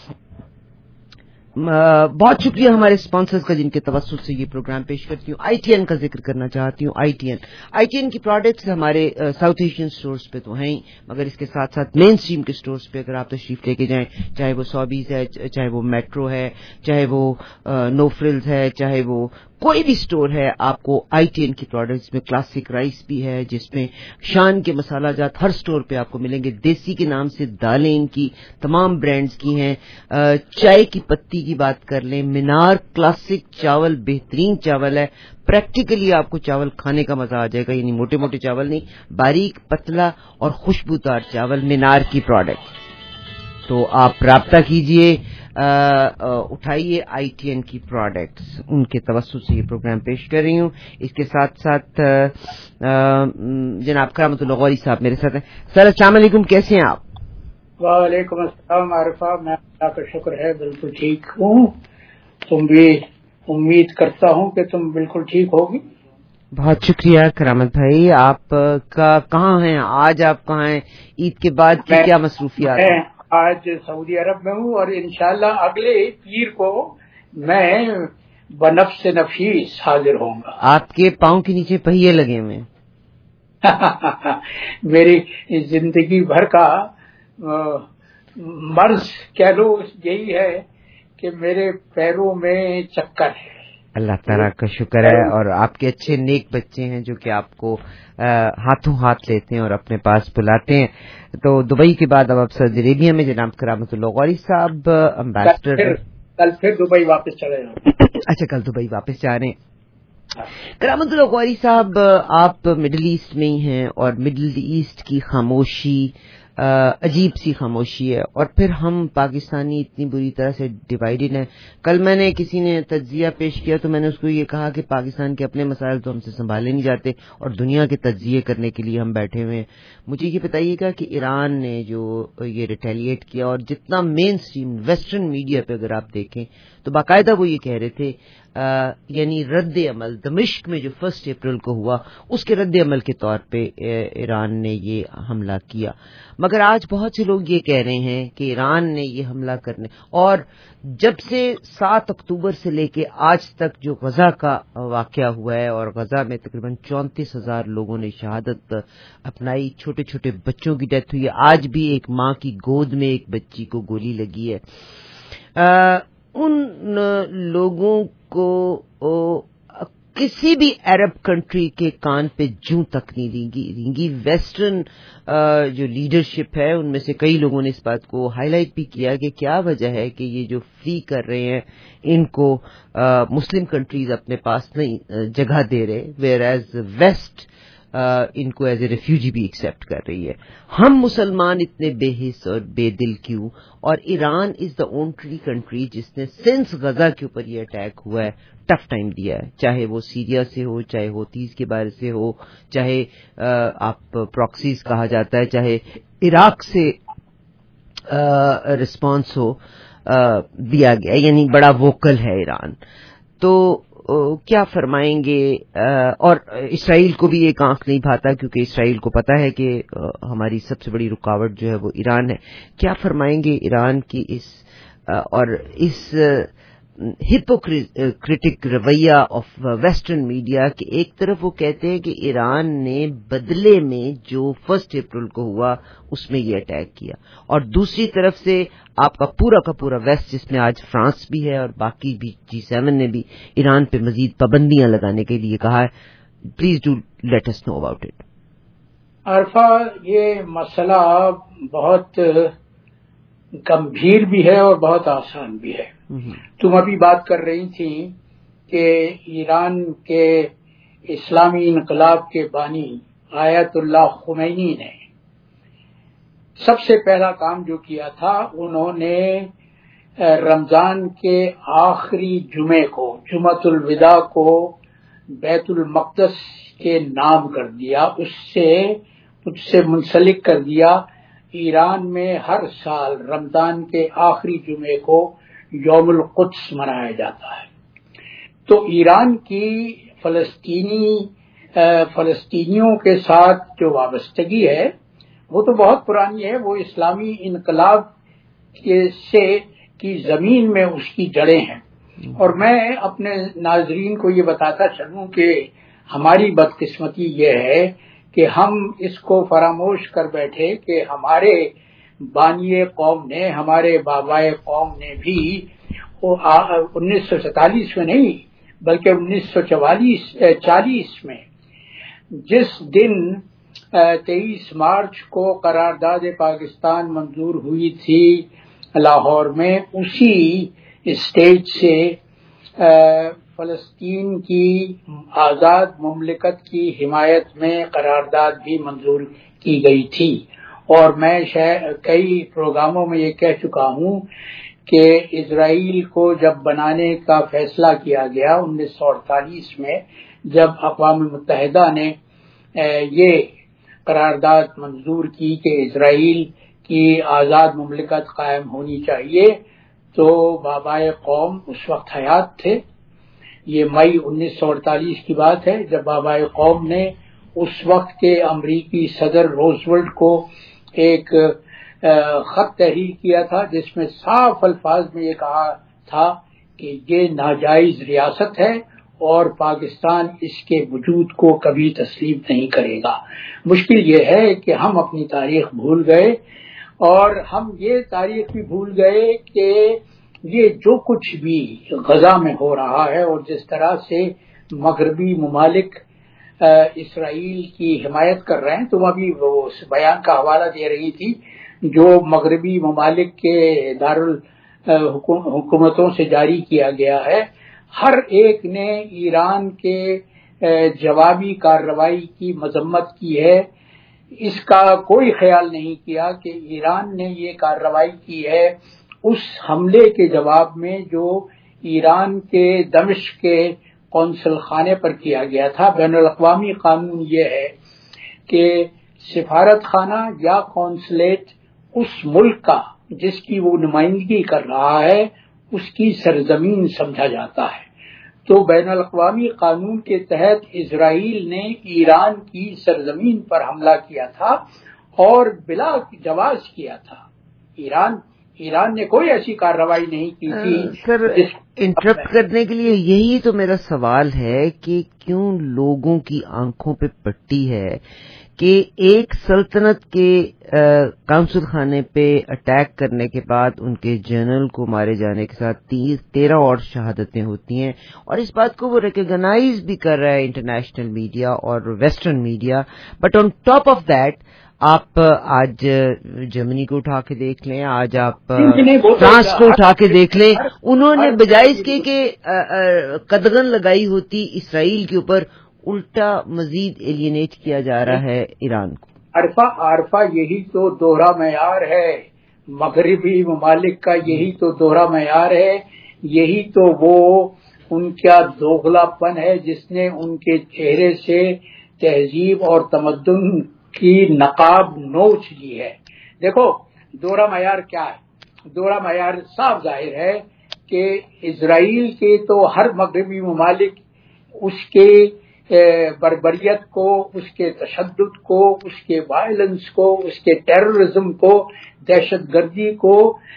[SPEAKER 1] بہت شکریہ ہمارے اسپانسرز کا جن کے توسط سے یہ پروگرام پیش کرتی ہوں۔ آئی ٹی این کا ذکر کرنا چاہتی ہوں۔ I T N I T N کی پروڈکٹس ہمارے ساؤتھ ایشین سٹورز پہ تو ہیں ہی، مگر اس کے ساتھ ساتھ مین اسٹریم کے سٹورز پہ اگر آپ تشریف لے کے جائیں، چاہے وہ سوبیز ہے، چاہے وہ میٹرو ہے، چاہے وہ نو فرلز ہے، چاہے وہ کوئی بھی سٹور ہے، آپ کو آئی ٹی این کی پروڈکٹس میں کلاسک رائس بھی ہے، جس میں شان کے مسالہ جات ہر سٹور پہ آپ کو ملیں گے۔ دیسی کے نام سے دالیں ان کی تمام برانڈز کی ہیں۔ چائے کی پتی کی بات کر لیں، مینار کلاسک چاول بہترین چاول ہے، پریکٹیکلی آپ کو چاول کھانے کا مزہ آ جائے گا، یعنی موٹے موٹے چاول نہیں، باریک پتلا اور خوشبودار چاول، مینار کی پروڈکٹ۔ تو آپ رابطہ کیجئے، اٹھائیے آئی ٹی این کی پروڈکٹس، ان کے توسط سے یہ پروگرام پیش کر رہی ہوں۔ اس کے ساتھ ساتھ جناب کرامت اللہ غوری صاحب میرے ساتھ ہیں۔ سر السلام علیکم، کیسے ہیں آپ؟
[SPEAKER 19] وعلیکم السلام عارفہ، میں اللہ کا شکر ہے بالکل ٹھیک ہوں، تم بھی امید کرتا ہوں کہ تم بالکل ٹھیک ہوگی۔
[SPEAKER 1] بہت شکریہ کرامت بھائی، آپ کا کہاں ہیں آج؟ آپ کہاں ہیں؟ عید کے بعد کی کیا مصروفیات ہیں؟
[SPEAKER 19] آج سعودی عرب میں ہوں، اور انشاءاللہ اگلے پیر کو میں بنفس نفیس حاضر ہوں گا۔
[SPEAKER 1] آپ کے پاؤں کے نیچے پہیے لگے ہوئے
[SPEAKER 19] میری زندگی بھر کا مرض کہہ لو یہی ہے کہ میرے پیروں میں چکر ہے۔
[SPEAKER 1] اللہ تعالیٰ کا شکر ہے، اور آپ کے اچھے نیک بچے ہیں جو کہ آپ کو ہاتھوں ہاتھ لیتے ہیں اور اپنے پاس بلاتے ہیں۔ تو دبئی کے بعد اب آپ سعودی عربیہ میں جناب کرامت اللہ غوری صاحب امبیسڈر،
[SPEAKER 19] کل پھر دبئی واپس چلے جاؤں۔
[SPEAKER 1] اچھا، کل دبئی واپس جا رہے ہیں۔ کرامت اللہ غوری صاحب، آپ مڈل ایسٹ میں ہی ہیں، اور مڈل ایسٹ کی خاموشی عجیب سی خاموشی ہے، اور پھر ہم پاکستانی اتنی بری طرح سے ڈیوائیڈڈ ہیں۔ کل میں نے کسی نے تجزیہ پیش کیا تو میں نے اس کو یہ کہا کہ پاکستان کے اپنے مسائل تو ہم سے سنبھالے نہیں جاتے، اور دنیا کے تجزیے کرنے کے لیے ہم بیٹھے ہوئے ہیں۔ مجھے یہ بتائیے گا کہ ایران نے جو یہ ریٹیلیٹ کیا، اور جتنا مین اسٹریم ویسٹرن میڈیا پہ اگر آپ دیکھیں تو باقاعدہ وہ یہ کہہ رہے تھے، آ, یعنی رد عمل دمشق میں جو فرسٹ اپریل کو ہوا اس کے رد عمل کے طور پہ ایران نے یہ حملہ کیا، مگر آج بہت سے لوگ یہ کہہ رہے ہیں کہ ایران نے یہ حملہ کرنے، اور جب سے سات اکتوبر سے لے کے آج تک جو غزہ کا واقعہ ہوا ہے، اور غزہ میں تقریباً چونتیس ہزار لوگوں نے شہادت اپنائی، چھوٹے چھوٹے بچوں کی ڈیتھ ہوئی ہے، آج بھی ایک ماں کی گود میں ایک بچی کو گولی لگی ہے۔ آ, ان لوگوں کو او, کسی بھی عرب کنٹری کے کان پہ جوں تک نہیں رینگی رینگی ویسٹرن جو لیڈرشپ ہے ان میں سے کئی لوگوں نے اس بات کو ہائی لائٹ بھی کیا کہ کیا وجہ ہے کہ یہ جو فری کر رہے ہیں ان کو مسلم کنٹریز اپنے پاس نہیں جگہ دے رہے، ویئر ایز ویسٹ ان کو ایز اے ریفیوجی بھی ایکسیپٹ کر رہی ہے۔ ہم مسلمان اتنے بے حس اور بے دل کیوں؟ اور Iran is the only country جس نے سنس غزہ کے اوپر یہ اٹیک ہوا ہے ٹف ٹائم دیا ہے، چاہے وہ سیریا سے ہو، چاہے ہوتیز کے بارے سے ہو، چاہے آپ پراکسیز کہا جاتا ہے، چاہے عراق سے رسپانس ہو دیا گیا، یعنی بڑا ووکل ہے ایران۔ تو کیا فرمائیں گے؟ اور اسرائیل کو بھی ایک آنکھ نہیں بھاتا کیونکہ اسرائیل کو پتا ہے کہ ہماری سب سے بڑی رکاوٹ جو ہے وہ ایران ہے۔ کیا فرمائیں گے ایران کی اس اور اس ہپوکریٹک رویہ آف ویسٹرن میڈیا کہ ایک طرف وہ کہتے ہیں کہ ایران نے بدلے میں جو فرسٹ اپریل کو ہوا اس میں یہ اٹیک کیا، اور دوسری طرف سے آپ کا پورا کا پورا ویسٹ جس میں آج فرانس بھی ہے اور باقی بھی جی سیون نے بھی ایران پہ مزید پابندیاں لگانے کے لیے کہا ہے۔ Please do let us know about it.
[SPEAKER 19] Arfa, یہ مسئلہ بہت گمبھیر بھی ہے اور بہت آسان بھی ہے۔ تم ابھی بات کر رہی تھی کہ ایران کے اسلامی انقلاب کے بانی آیت اللہ خمینی نے سب سے پہلا کام جو کیا تھا، انہوں نے رمضان کے آخری جمعے کو، جمعۃ الوداع کو بیت المقدس کے نام کر دیا، اس سے اس سے منسلک کر دیا۔ ایران میں ہر سال رمضان کے آخری جمعے کو یوم القدس منایا جاتا ہے۔ تو ایران کی فلسطینی فلسطینیوں کے ساتھ جو وابستگی ہے وہ تو بہت پرانی ہے، وہ اسلامی انقلاب کے سے کی زمین میں اس کی جڑیں ہیں. اور میں اپنے ناظرین کو یہ بتاتا چلوں کہ ہماری بدقسمتی یہ ہے کہ ہم اس کو فراموش کر بیٹھے کہ ہمارے بانی قوم نے، ہمارے بابائے قوم نے بھی انیس سو سینتالیس میں نہیں بلکہ انیس سو چوالیس چالیس میں جس دن تیئیس مارچ کو قرارداد پاکستان منظور ہوئی تھی لاہور میں، اسی اسٹیج سے فلسطین کی آزاد مملکت کی حمایت میں قرارداد بھی منظور کی گئی تھی. اور میں کئی پروگراموں میں یہ کہہ چکا ہوں کہ اسرائیل کو جب بنانے کا فیصلہ کیا گیا انیس سو اڑتالیس میں، جب اقوام متحدہ نے یہ قرارداد منظور کی کہ اسرائیل کی آزاد مملکت قائم ہونی چاہیے، تو بابائے قوم اس وقت حیات تھے. یہ مئی انیس سو اڑتالیس کی بات ہے جب بابائے قوم نے اس وقت کے امریکی صدر روزولٹ کو ایک خط تحریر کیا تھا جس میں صاف الفاظ میں یہ کہا تھا کہ یہ ناجائز ریاست ہے اور پاکستان اس کے وجود کو کبھی تسلیم نہیں کرے گا. مشکل یہ ہے کہ ہم اپنی تاریخ بھول گئے، اور ہم یہ تاریخ بھی بھول گئے کہ یہ جو کچھ بھی غزہ میں ہو رہا ہے اور جس طرح سے مغربی ممالک اسرائیل کی حمایت کر رہے ہیں، تم ابھی اس بیان کا حوالہ دے رہی تھی جو مغربی ممالک کے دارالحکومتوں سے جاری کیا گیا ہے، ہر ایک نے ایران کے جوابی کارروائی کی مذمت کی ہے. اس کا کوئی خیال نہیں کیا کہ ایران نے یہ کارروائی کی ہے اس حملے کے جواب میں جو ایران کے دمشق کے قونصل خانے پر کیا گیا تھا. بین الاقوامی قانون یہ ہے کہ سفارت خانہ یا قونصلیٹ اس ملک کا جس کی وہ نمائندگی کر رہا ہے اس کی سرزمین سمجھا جاتا ہے. تو بین الاقوامی قانون کے تحت اسرائیل نے ایران کی سرزمین پر حملہ کیا تھا اور بلا جواز کیا تھا. ایران ایران نے کوئی ایسی کارروائی نہیں کی تھی.
[SPEAKER 1] سر انٹرپٹ کرنے کے لیے یہی تو میرا سوال ہے کہ کیوں لوگوں کی آنکھوں پہ پٹی ہے کہ ایک سلطنت کے کونسل خانے پہ اٹیک کرنے کے بعد ان کے جنرل کو مارے جانے کے ساتھ تیرہ اور شہادتیں ہوتی ہیں، اور اس بات کو وہ ریکگنائز بھی کر رہا ہے انٹرنیشنل میڈیا اور western media. But on top of that آپ آج جرمنی کو اٹھا کے دیکھ لیں، آج آپ فرانس کو اٹھا کے دیکھ لیں، انہوں نے بجائے اس کے کہ قدغن لگائی ہوتی اسرائیل کے اوپر، الٹا مزید ایلینیٹ کیا جا رہا ہے ایران کو.
[SPEAKER 19] عرفہ عرفہ یہی تو دوہرا معیار ہے، مغربی ممالک کا یہی تو دوہرا معیار ہے، یہی تو وہ ان کا دوغلا پن ہے جس نے ان کے چہرے سے تہذیب اور تمدن کی نقاب نوچ لی ہے. دیکھو دوہرا معیار کیا ہے؟ دوہرا معیار صاف ظاہر ہے کہ اسرائیل کے تو ہر مغربی ممالک اس کے بربریت کو، اس کے تشدد کو، اس کے وائلنس کو، اس کے ٹیررزم کو، دہشت گردی کو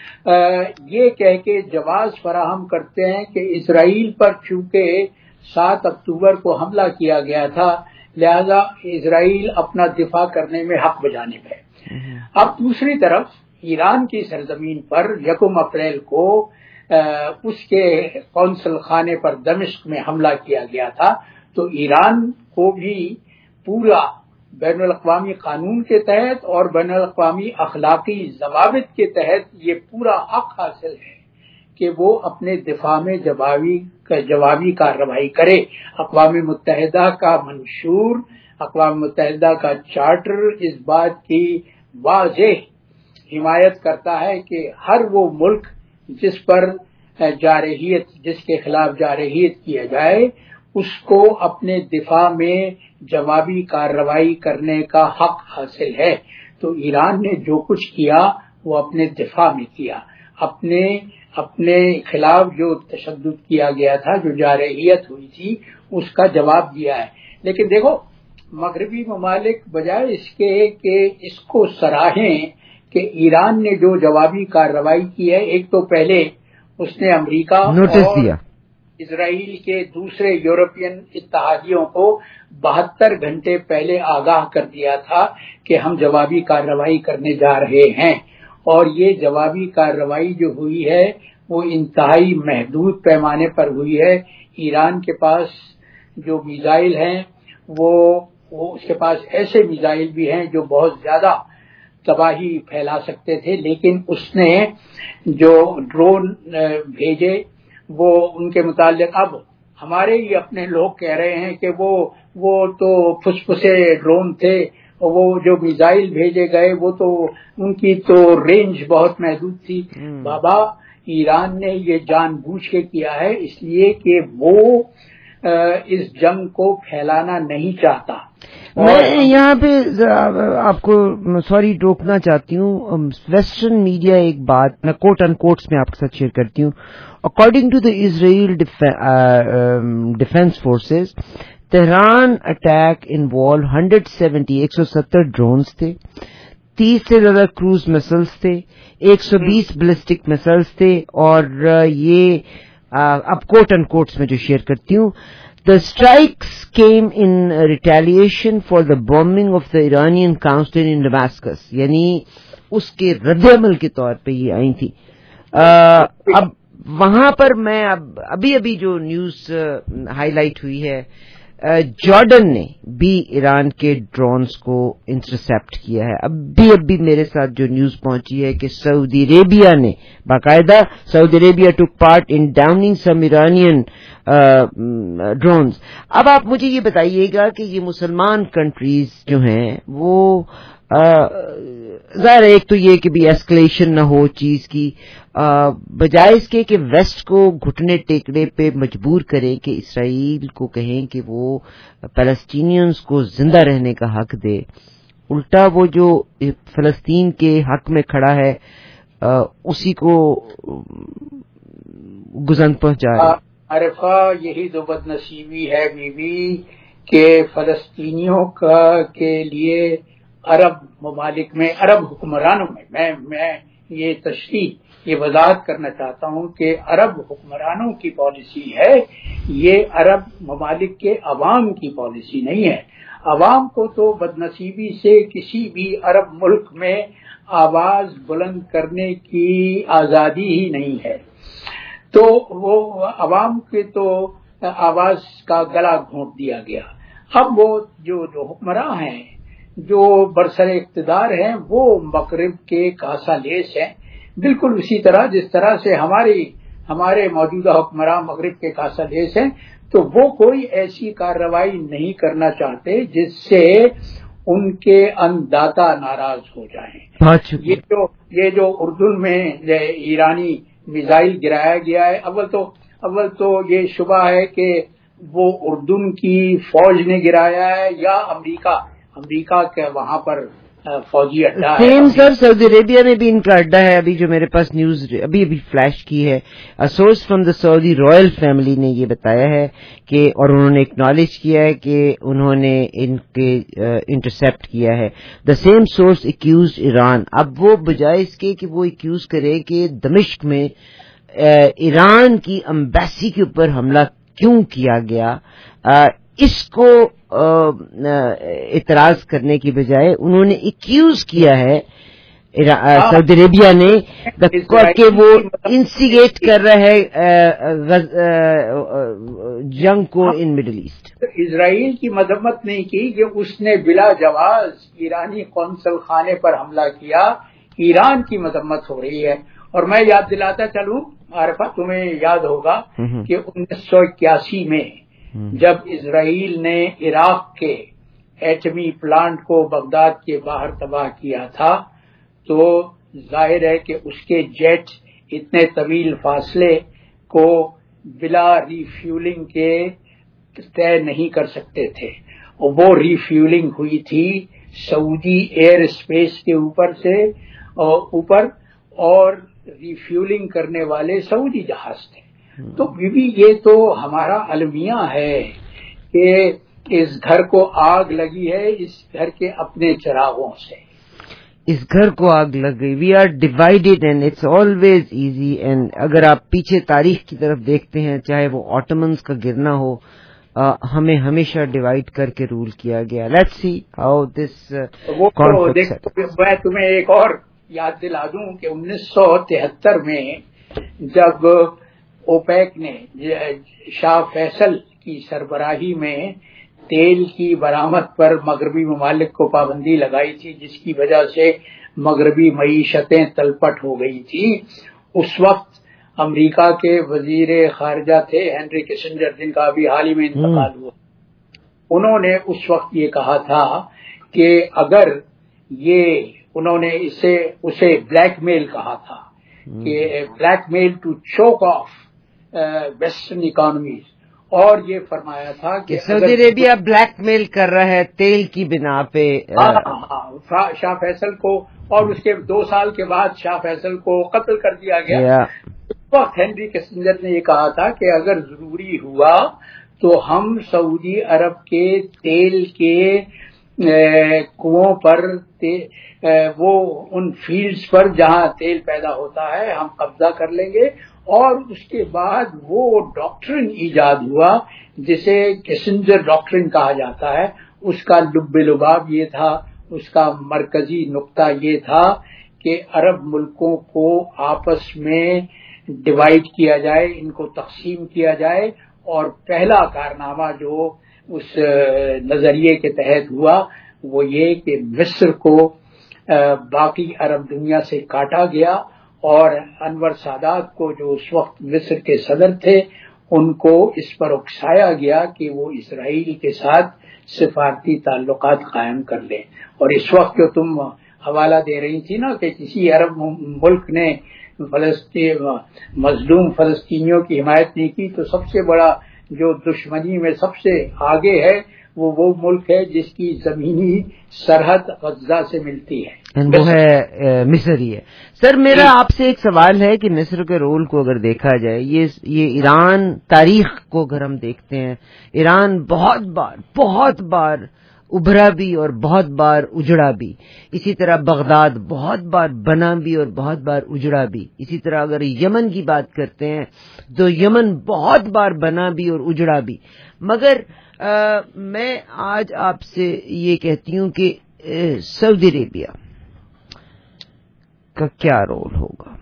[SPEAKER 19] یہ کہہ کے جواز فراہم کرتے ہیں کہ اسرائیل پر چونکہ سات اکتوبر کو حملہ کیا گیا تھا لہذا اسرائیل اپنا دفاع کرنے میں حق بجانب ہے. اب دوسری طرف ایران کی سرزمین پر یکم اپریل کو اس کے قونصل خانے پر دمشق میں حملہ کیا گیا تھا، تو ایران کو بھی پورا بین الاقوامی قانون کے تحت اور بین الاقوامی اخلاقی ضوابط کے تحت یہ پورا حق حاصل ہے کہ وہ اپنے دفاع میں جوابی جوابی کارروائی کرے. اقوام متحدہ کا منشور، اقوام متحدہ کا چارٹر اس بات کی واضح حمایت کرتا ہے کہ ہر وہ ملک جس پر جارحیت جس کے خلاف جارحیت کیا جائے اس کو اپنے دفاع میں جوابی کارروائی کرنے کا حق حاصل ہے. تو ایران نے جو کچھ کیا وہ اپنے دفاع میں کیا، اپنے اپنے خلاف جو تشدد کیا گیا تھا، جو جارحیت ہوئی تھی، اس کا جواب دیا ہے. لیکن دیکھو مغربی ممالک بجائے اس کے کہ اس کو سراہیں کہ ایران نے جو جوابی کارروائی کی ہے، ایک تو پہلے اس نے امریکہ اور اسرائیل کے دوسرے یورپین اتحادیوں کو بہتر گھنٹے پہلے آگاہ کر دیا تھا کہ ہم جوابی کارروائی کرنے جا رہے ہیں، اور یہ جوابی کارروائی جو ہوئی ہے وہ انتہائی محدود پیمانے پر ہوئی ہے۔ ایران کے پاس جو میزائل ہیں وہ وہ اس کے پاس ایسے میزائل بھی ہیں جو بہت زیادہ تباہی پھیلا سکتے تھے، لیکن اس نے جو ڈرون بھیجے وہ ان کے متعلق اب ہمارے ہی اپنے لوگ کہہ رہے ہیں کہ وہ وہ تو پھسپھسے ڈرون تھے، وہ جو میزائل بھیجے گئے وہ تو ان کی تو رینج بہت محدود تھی۔ بابا ایران نے یہ جان بوجھ کے کیا ہے، اس لیے کہ وہ اس جنگ کو پھیلانا نہیں چاہتا۔
[SPEAKER 1] میں یہاں پہ آپ کو سوری روکنا چاہتی ہوں، ویسٹرن میڈیا ایک بات میں کوٹ ان کوٹس میں آپ کے ساتھ شیئر کرتی ہوں۔ According to the Israel defence forces, Tehran attack involve hundred seventy ایک سو ستر ڈرونز تھے، تیس سے زیادہ کروز مسلس تھے، ایک سو بیس بلسٹک مسلس تھے، اور یہ اب کوٹ ان کوٹس میں جو شیئر کرتی ہوں، The strikes came in retaliation for the bombing of the Iranian consulate in Damascus، یعنی اس کے رد عمل کے طور پہ یہ آئی تھی۔ اب وہاں پر میں اب ابھی ابھی جو نیوز ہائی لائٹ ہوئی ہے، جارڈن نے بھی ایران کے ڈرونز کو انٹرسپٹ کیا ہے۔ اب بھی اب بھی میرے ساتھ جو نیوز پہنچی ہے کہ سعودی عربیہ نے باقاعدہ سعودی عربیہ took part in downing some Iranian drones. اب آپ مجھے یہ بتائیے گا کہ یہ مسلمان کنٹریز جو ہیں وہ ظاہر ایک تو یہ کہ بھی ایسکلیشن نہ ہو چیز کی، بجائے اس کے کہ ویسٹ کو گھٹنے ٹیکنے پہ مجبور کریں کہ اسرائیل کو کہیں کہ وہ پیلسٹینینز کو زندہ رہنے کا حق دے، الٹا وہ جو فلسطین کے حق میں کھڑا ہے اسی کو گزن پہنچا رہا ہے۔
[SPEAKER 19] عارفہ یہی تو بد نصیبی ہے بی بی کہ فلسطینیوں کا کے لیے عرب ممالک میں، عرب حکمرانوں میں میں میں یہ تشریح یہ وضاحت کرنا چاہتا ہوں کہ عرب حکمرانوں کی پالیسی ہے، یہ عرب ممالک کے عوام کی پالیسی نہیں ہے۔ عوام کو تو بد نصیبی سے کسی بھی عرب ملک میں آواز بلند کرنے کی آزادی ہی نہیں ہے، تو وہ عوام کے تو آواز کا گلا گھونٹ دیا گیا۔ اب وہ جو جو حکمراں ہیں، جو برسر اقتدار ہیں، وہ مغرب کے کاسا لیس ہیں، بالکل اسی طرح جس طرح سے ہماری ہمارے موجودہ حکمراں مغرب کے کاسا لیس ہیں، تو وہ کوئی ایسی کارروائی نہیں کرنا چاہتے جس سے ان کے انداتا ناراض ہو جائیں۔ یہ جو یہ جو اردن میں ایرانی میزائل گرایا گیا ہے، اول تو اول تو یہ شبہ ہے کہ وہ اردن کی فوج نے گرایا ہے یا امریکہ امریکہ کے وہاں پر فوجی اڈا ہے۔
[SPEAKER 1] سیم سر سعودی عربیہ میں بھی ان کا اڈا ہے۔ ابھی جو میرے پاس نیوز ابھی ابھی فلیش کی ہے، source from the Saudi royal family نے یہ بتایا ہے کہ، اور انہوں نے اکنالج کیا ہے کہ انہوں نے ان کے انٹرسپٹ کیا ہے۔ The same source accuse Iran. اب وہ بجائے اس کے کہ وہ ایکیوز کرے کہ دمشق میں ایران کی امبیسی کے اوپر حملہ کیوں کیا گیا، اس کو اعتراض کرنے کی بجائے انہوں نے ایکیوز کیا ہے سعودی عربیہ نے کہ وہ انسیگیٹ کر رہا ہے جنگ کو ان مڈل ایسٹ۔
[SPEAKER 19] اسرائیل کی مذمت نہیں کی کہ اس نے بلا جواز ایرانی قونصل خانے پر حملہ کیا، ایران کی مذمت ہو رہی ہے۔ اور میں یاد دلاتا چلوں عارفہ، تمہیں یاد ہوگا کہ انیس سو اکیاسی میں جب اسرائیل نے عراق کے ایٹمی پلانٹ کو بغداد کے باہر تباہ کیا تھا، تو ظاہر ہے کہ اس کے جیٹ اتنے طویل فاصلے کو بلا ری فیولنگ کے طے نہیں کر سکتے تھے، اور وہ ری فیولنگ ہوئی تھی سعودی ایئر اسپیس کے اوپر سے اوپر اور ری فیولنگ کرنے والے سعودی جہاز تھے۔ تو بی بی یہ تو ہمارا المیہ ہے کہ کہ اس گھر کو آگ لگی ہے اس گھر کے اپنے چراغوں سے.
[SPEAKER 1] اس گھر کو آگ لگ گئی. We are divided and it's always easy. And اگر آپ پیچھے تاریخ کی طرف دیکھتے ہیں, چاہے وہ آٹمنز کا گرنا ہو, Uh, ہمیں ہمیشہ ڈیوائڈ کر کے رول کیا گیا. Let's see how this.
[SPEAKER 19] میں تمہیں ایک اور یاد دلا دوں کہ انیس سو تہتر میں جب اوپیک نے شاہ فیصل کی سربراہی میں تیل کی برآمد پر مغربی ممالک کو پابندی لگائی تھی, جس کی وجہ سے مغربی معیشتیں تلپٹ ہو گئی تھی, اس وقت امریکہ کے وزیر خارجہ تھے ہینری کسنجر, جن کا ابھی حال ہی میں انتقال ہوا. انہوں نے اس وقت یہ کہا تھا کہ اگر یہ انہوں نے اسے اسے بلیک میل کہا تھا کہ blackmail to choke off western economies, اور یہ فرمایا تھا کہ
[SPEAKER 1] سعودی عربیہ بلیک میل کر رہا ہے تیل کی بنا پہ
[SPEAKER 19] شاہ فیصل کو, اور اس کے دو سال کے بعد شاہ فیصل کو قتل کر دیا گیا. اس وقت ہینری کسنجر نے یہ کہا تھا کہ اگر ضروری ہوا تو ہم سعودی عرب کے تیل کے کنووں پر, وہ ان فیلڈز پر جہاں تیل پیدا ہوتا ہے, ہم قبضہ کر لیں گے. اور اس کے بعد وہ ڈاکٹرن ایجاد ہوا جسے کسنجر ڈاکٹرن کہا جاتا ہے. اس کا لب لباب یہ تھا, اس کا مرکزی نقطہ یہ تھا کہ عرب ملکوں کو آپس میں ڈیوائڈ کیا جائے, ان کو تقسیم کیا جائے. اور پہلا کارنامہ جو اس نظریے کے تحت ہوا وہ یہ کہ مصر کو باقی عرب دنیا سے کاٹا گیا, اور انور سادات کو جو اس وقت مصر کے صدر تھے ان کو اس پر اکسایا گیا کہ وہ اسرائیل کے ساتھ سفارتی تعلقات قائم کر لیں. اور اس وقت جو تم حوالہ دے رہی تھی نا کہ کسی عرب ملک نے فلسطین مظلوم فلسطینیوں کی حمایت نہیں کی, تو سب سے بڑا جو دشمنی میں سب سے آگے ہے وہ وہ ملک ہے جس کی زمینی سرحد غزہ سے ملتی ہے,
[SPEAKER 1] وہ ہے مصر ہی ہے. سر میرا آپ سے ایک سوال ہے کہ مصر کے رول کو اگر دیکھا جائے, یہ یہ ایران تاریخ کو اگر ہم دیکھتے ہیں, ایران بہت بار بہت بار ابھرا بھی اور بہت بار اجڑا بھی. اسی طرح بغداد بہت بار بنا بھی اور بہت بار اجڑا بھی. اسی طرح اگر یمن کی بات کرتے ہیں تو یمن بہت بار بنا بھی اور اجڑا بھی. مگر آ, میں آج آپ سے یہ کہتی ہوں کہ سعودی عربیہ کا کیا رول ہوگا؟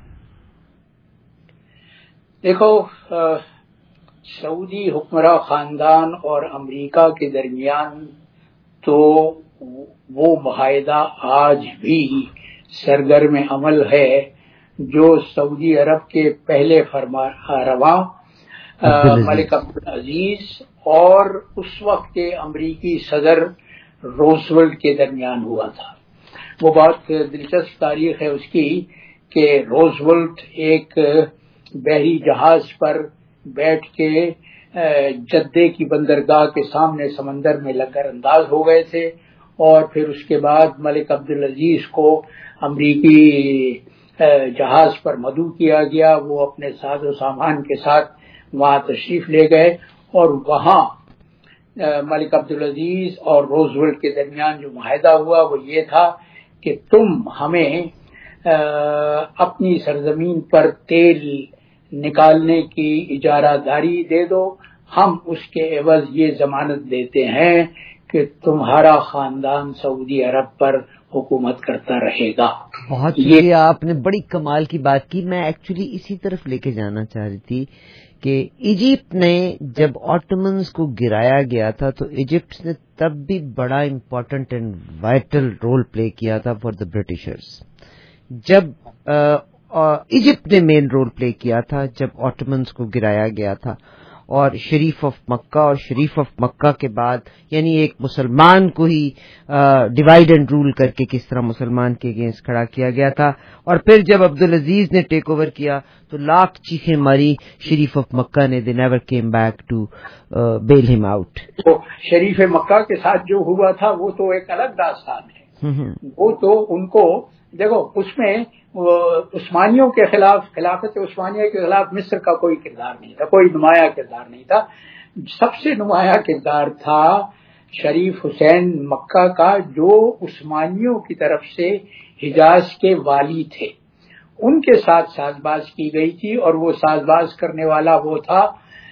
[SPEAKER 19] دیکھو, سعودی حکمراں خاندان اور امریکہ کے درمیان تو وہ معاہدہ آج بھی سرگرم عمل ہے جو سعودی عرب کے پہلے فرمانروا ملک عبدالعزیز اور اس وقت کے امریکی صدر روزولٹ کے درمیان ہوا تھا. وہ بہت دلچسپ تاریخ ہے اس کی کہ روزولٹ ایک بحری جہاز پر بیٹھ کے جدے کی بندرگاہ کے سامنے سمندر میں لنگر انداز ہو گئے تھے, اور پھر اس کے بعد ملک عبدالعزیز کو امریکی جہاز پر مدعو کیا گیا. وہ اپنے ساز و سامان کے ساتھ وہاں تشریف لے گئے, اور وہاں ملک عبدالعزیز اور روزولٹ کے درمیان جو معاہدہ ہوا وہ یہ تھا کہ تم ہمیں اپنی سرزمین پر تیل نکالنے کی اجارہ داری دے دو, ہم اس کے عوض یہ ضمانت دیتے ہیں کہ تمہارا خاندان سعودی عرب پر حکومت کرتا رہے گا.
[SPEAKER 1] بہت شکریہ, آپ نے بڑی کمال کی بات کی. میں ایکچولی اسی طرف لے کے جانا چاہ رہی تھی کہ ایجپٹ نے جب آٹمنز کو گرایا گیا تھا تو ایجپٹ نے تب بھی بڑا important and vital role play کیا تھا فار دا برٹشرز. جب ایجپٹ نے مین رول پلے کیا تھا جب آٹمنز کو گرایا گیا تھا, اور شریف آف مکہ اور شریف آف مکہ کے بعد یعنی ایک مسلمان کو ہی ڈیوائڈ اینڈ رول کر کے کس طرح مسلمان کے اگینسٹ کھڑا کیا گیا تھا. اور پھر جب عبدالعزیز نے ٹیک اوور کیا تو لاکھ چیخیں ماری شریف آف مکہ نے, they never came back to bail them out.
[SPEAKER 19] شریف مکہ کے ساتھ جو ہوا تھا وہ تو ایک الگ داستان ہے. وہ تو ان کو دیکھو, اس میں عثمانیوں کے خلاف خلافت عثمانیہ کے خلاف مصر کا کوئی کردار نہیں تھا, کوئی نمایاں کردار نہیں تھا. سب سے نمایاں کردار تھا شریف حسین مکہ کا جو عثمانیوں کی طرف سے حجاز کے والی تھے ان کے ساتھ ساز باز کی گئی تھی، اور وہ ساز باز کرنے والا وہ تھا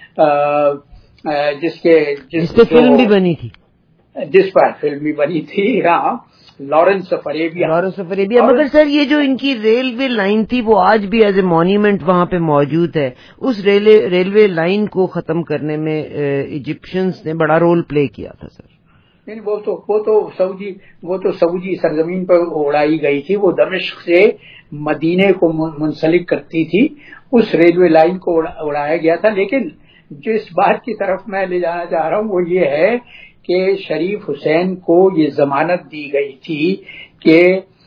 [SPEAKER 19] جس کے جس پہ
[SPEAKER 1] فلم بھی بنی تھی
[SPEAKER 19] جس پر فلم بھی بنی تھی ہاں، Lawrence of Arabia
[SPEAKER 1] Lawrence of Arabia مگر سر یہ جو ان کی ریلوے لائن تھی وہ آج بھی ایز اے مونیومنٹ وہاں پہ موجود ہے. اس ریلوے لائن کو ختم کرنے میں ایجپشنز نے بڑا رول پلے کیا تھا سر.
[SPEAKER 19] نہیں وہ تو وہ تو سعودی وہ تو سعودی سرزمین پر اڑائی گئی تھی، وہ دمشق سے مدینے کو منسلک کرتی تھی، اس ریلوے لائن کو اڑایا گیا تھا. لیکن جس بات کی طرف میں لے جانا چاہ رہا ہوں وہ یہ ہے کہ شریف حسین کو یہ ضمانت دی گئی تھی کہ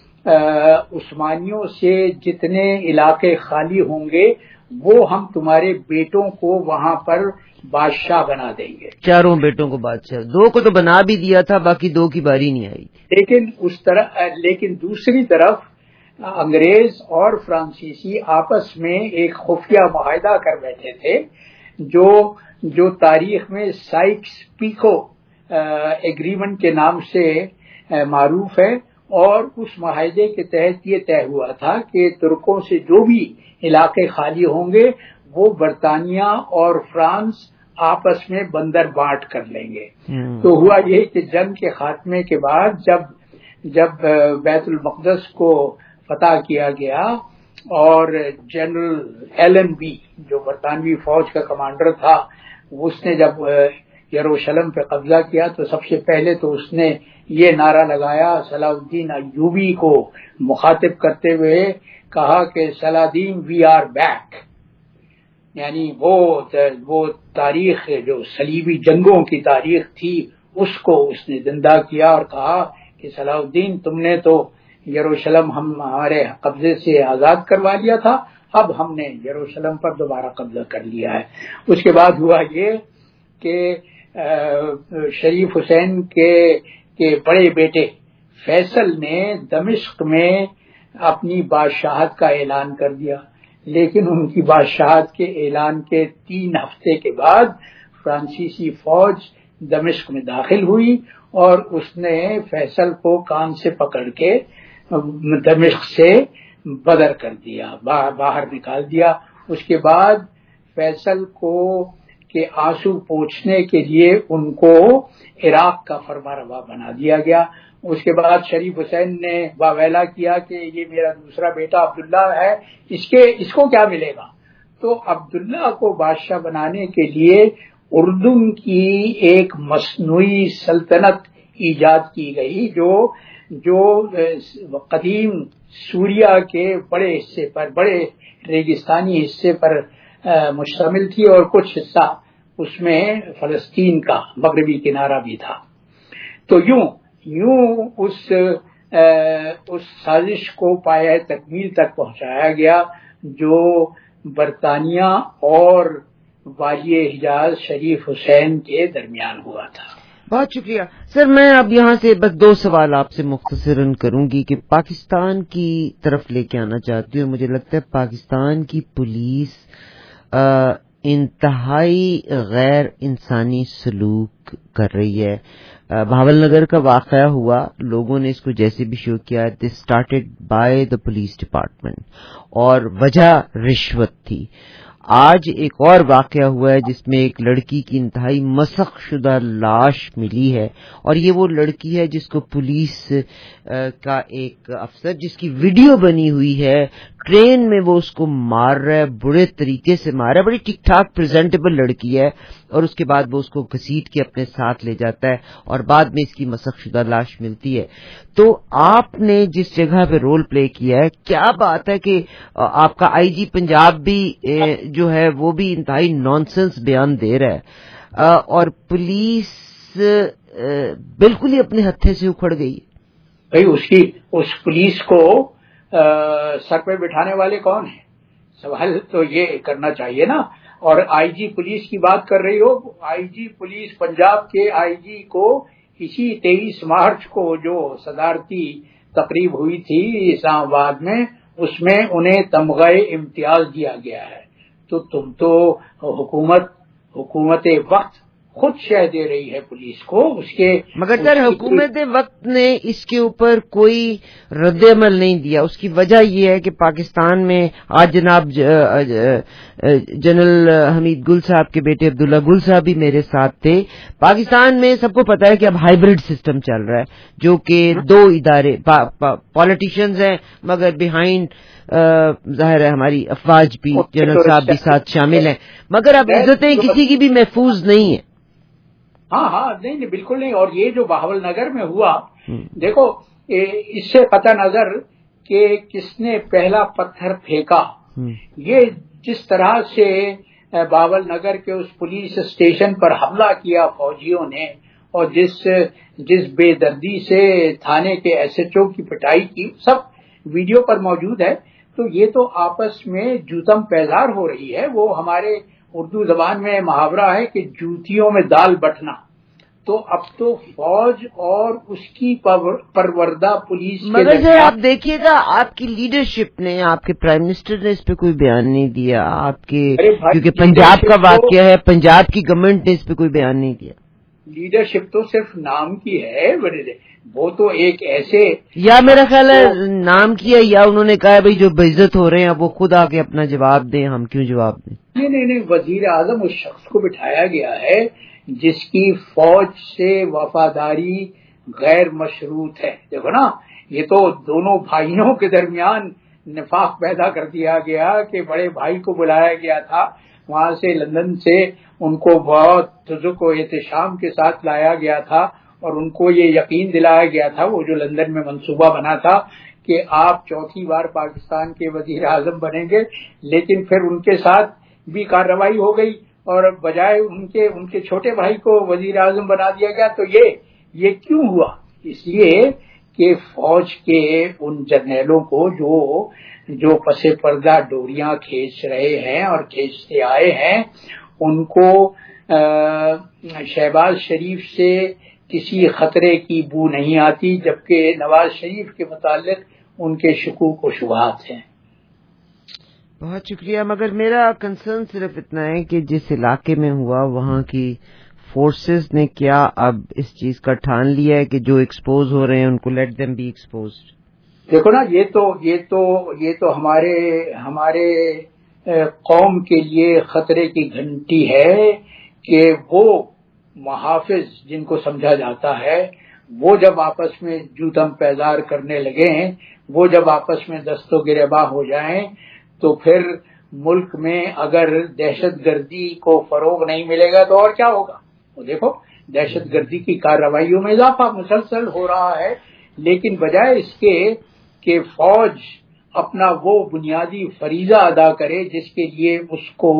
[SPEAKER 19] عثمانیوں سے جتنے علاقے خالی ہوں گے وہ ہم تمہارے بیٹوں کو وہاں پر بادشاہ بنا دیں گے.
[SPEAKER 1] چاروں بیٹوں کو بادشاہ، دو کو تو بنا بھی دیا تھا، باقی دو کی باری نہیں آئی.
[SPEAKER 19] لیکن اس طرح لیکن دوسری طرف انگریز اور فرانسیسی آپس میں ایک خفیہ معاہدہ کر بیٹھے تھے جو جو تاریخ میں سائکس پیکو ایگریمنٹ کے نام سے معروف ہے، اور اس معاہدے کے تحت یہ طے ہوا تھا کہ ترکوں سے جو بھی علاقے خالی ہوں گے وہ برطانیہ اور فرانس آپس میں بندر بانٹ کر لیں گے. تو ہوا یہ کہ جنگ کے خاتمے کے بعد جب جب بیت المقدس کو فتح کیا گیا اور جنرل ایلن بی جو برطانوی فوج کا کمانڈر تھا اس نے جب یروشلم پہ قبضہ کیا تو سب سے پہلے تو اس نے یہ نعرہ لگایا، صلاح الدین ایوبی کو مخاطب کرتے ہوئے کہا کہ صلاح الدین وی آر بیک، یعنی وہ وہ تاریخ جو صلیبی جنگوں کی تاریخ تھی اس کو اس نے زندہ کیا اور کہا کہ صلاح الدین تم نے تو یروشلم ہم ہمارے قبضے سے آزاد کروا لیا تھا، اب ہم نے یروشلم پر دوبارہ قبضہ کر لیا ہے. اس کے بعد ہوا یہ کہ شریف حسین کے کے بڑے بیٹے فیصل نے دمشق میں اپنی بادشاہت کا اعلان کر دیا، لیکن ان کی بادشاہت کے اعلان کے تین ہفتے کے بعد فرانسیسی فوج دمشق میں داخل ہوئی اور اس نے فیصل کو کان سے پکڑ کے دمشق سے بدر کر دیا، باہر نکال دیا. اس کے بعد فیصل کو کے آنسو پوچھنے کے لیے ان کو عراق کا فرما روا بنا دیا گیا. اس کے بعد شریف حسین نے واویلا کیا کہ یہ میرا دوسرا بیٹا عبداللہ ہے، اس کے اس کو کیا ملے گا. تو عبداللہ کو بادشاہ بنانے کے لیے اردن کی ایک مصنوعی سلطنت ایجاد کی گئی جو جو قدیم سوریا کے بڑے حصے پر، بڑے ریگستانی حصے پر مشتمل تھی، اور کچھ حصہ اس میں فلسطین کا مغربی کنارہ بھی تھا. تو یوں یوں اس اس سازش کو پایہ تکمیل تک پہنچایا گیا جو برطانیہ اور والی حجاز شریف حسین کے درمیان ہوا تھا.
[SPEAKER 1] بہت شکریہ سر. میں اب یہاں سے بس دو سوال آپ سے مختصراً کروں گی کہ پاکستان کی طرف لے کے آنا چاہتی ہوں. مجھے لگتا ہے پاکستان کی پولیس آ, انتہائی غیر انسانی سلوک کر رہی ہے. بھاول نگر کا واقعہ ہوا، لوگوں نے اس کو جیسے بھی شو کیا، this started by the police department اور وجہ رشوت تھی. آج ایک اور واقعہ ہوا ہے جس میں ایک لڑکی کی انتہائی مسخ شدہ لاش ملی ہے، اور یہ وہ لڑکی ہے جس کو پولیس کا ایک افسر جس کی ویڈیو بنی ہوئی ہے، ٹرین میں وہ اس کو مار رہا ہے، برے طریقے سے مار رہا ہے. بڑی ٹھیک ٹھاک پریزنٹیبل لڑکی ہے، اور اس کے بعد وہ اس کو گھسیٹ کے اپنے ساتھ لے جاتا ہے اور بعد میں اس کی مسخ شدہ لاش ملتی ہے. تو آپ نے جس جگہ پہ رول پلے کیا ہے، کیا بات ہے کہ آپ کا آئی جی پنجاب بھی جو ہے وہ بھی انتہائی نانسنس بیان دے رہا ہے، اور پولیس بالکل ہی اپنے ہتھے سے اکھڑ گئی.
[SPEAKER 19] بھائی اس کی اس پولیس کو سر پہ بٹھانے والے کون ہیں؟ سوال تو یہ کرنا چاہیے نا. اور آئی جی پولیس کی بات کر رہی ہو، آئی جی پولیس پنجاب کے آئی جی کو اسی تیئیس مارچ کو جو صدارتی تقریب ہوئی تھی اسلام آباد میں، اس میں انہیں تمغہ امتیاز دیا گیا ہے. تو تم تو حکومت حکومت وقت خود شہ دے رہی ہے پولیس کو اس کے.
[SPEAKER 1] مگر سر حکومت وقت نے اس کے اوپر کوئی رد عمل نہیں دیا. اس کی وجہ یہ ہے کہ پاکستان میں آج جناب جنرل حمید گل صاحب کے بیٹے عبداللہ گل صاحب بھی میرے ساتھ تھے. پاکستان میں سب کو پتا ہے کہ اب ہائیبرڈ سسٹم چل رہا ہے جو کہ دو ادارے پالیٹیشینز ہیں مگر بیہائنڈ ظاہر ہے ہماری افواج بھی جنرل صاحب بھی ساتھ شامل ہیں مگر اب عزتیں کسی کی بھی محفوظ نہیں ہیں.
[SPEAKER 19] ہاں ہاں نہیں نہیں بالکل نہیں. اور یہ جو بہاول نگر میں ہوا دیکھو اس سے پتہ نظر کہ کس نے پہلا پتھر پھینکا. یہ جس طرح سے بہاول نگر کے اس پولیس اسٹیشن پر حملہ کیا فوجیوں نے اور جس جس بے دردی سے تھانے کے ایس ایچ او کی پٹائی کی سب ویڈیو پر موجود ہے. تو یہ تو آپس میں جوتم پیزار ہو رہی ہے. وہ ہمارے اردو زبان میں محاورہ ہے کہ جوتیوں میں دال بٹنا. تو اب تو فوج اور اس کی پروردہ پولیس
[SPEAKER 1] مگر سر آپ دیکھیے گا آپ کی لیڈرشپ نے آپ کے پرائم منسٹر نے اس پہ کوئی بیان نہیں دیا. آپ کے کیونکہ پنجاب کا واقعہ ہے پنجاب کی گورنمنٹ نے اس پہ کوئی بیان نہیں دیا.
[SPEAKER 19] لیڈرشپ تو صرف نام کی ہے. وہ تو ایک ایسے
[SPEAKER 1] یا میرا خیال ہے نام کیا یا انہوں نے کہا بھائی جو بےعزت ہو رہے ہیں اب وہ خود آ کے اپنا جواب دیں ہم کیوں جواب دیں.
[SPEAKER 19] نہیں نہیں نہیں وزیر اعظم اس شخص کو بٹھایا گیا ہے جس کی فوج سے وفاداری غیر مشروط ہے. دیکھو نا یہ تو دونوں بھائیوں کے درمیان نفاق پیدا کر دیا گیا کہ بڑے بھائی کو بلایا گیا تھا وہاں سے لندن سے ان کو بہت تزک و احتشام کے ساتھ لایا گیا تھا اور ان کو یہ یقین دلایا گیا تھا وہ جو لندن میں منصوبہ بنا تھا کہ آپ چوتھی بار پاکستان کے وزیر اعظم بنیں گے. لیکن پھر ان کے ساتھ بھی کارروائی ہو گئی اور بجائے ان کے ان کے چھوٹے بھائی کو وزیر اعظم بنا دیا گیا. تو یہ یہ کیوں ہوا؟ اس لیے کہ فوج کے ان جرنیلوں کو جو جو پس پردہ ڈوریاں کھینچ رہے ہیں اور کھینچتے آئے ہیں ان کو شہباز شریف سے کسی خطرے کی بو نہیں آتی جبکہ نواز شریف کے متعلق ان کے شکوک و شبہات ہیں.
[SPEAKER 1] بہت شکریہ. مگر میرا کنسرن صرف اتنا ہے کہ جس علاقے میں ہوا وہاں کی فورسز نے کیا اب اس چیز کا ٹھان لیا ہے کہ جو ایکسپوز ہو رہے ہیں ان کو لیٹ دیم بی ایکسپوزڈ.
[SPEAKER 19] دیکھو نا یہ تو یہ تو یہ تو ہمارے ہمارے قوم کے لیے خطرے کی گھنٹی ہے کہ وہ محافظ جن کو سمجھا جاتا ہے وہ جب آپس میں جوتم پیزار کرنے لگے ہیں وہ جب آپس میں دست و گریباں ہو جائیں تو پھر ملک میں اگر دہشت گردی کو فروغ نہیں ملے گا تو اور کیا ہوگا. وہ دیکھو دہشت گردی کی کارروائیوں میں اضافہ مسلسل ہو رہا ہے لیکن بجائے اس کے کہ فوج اپنا وہ بنیادی فریضہ ادا کرے جس کے لیے اس کو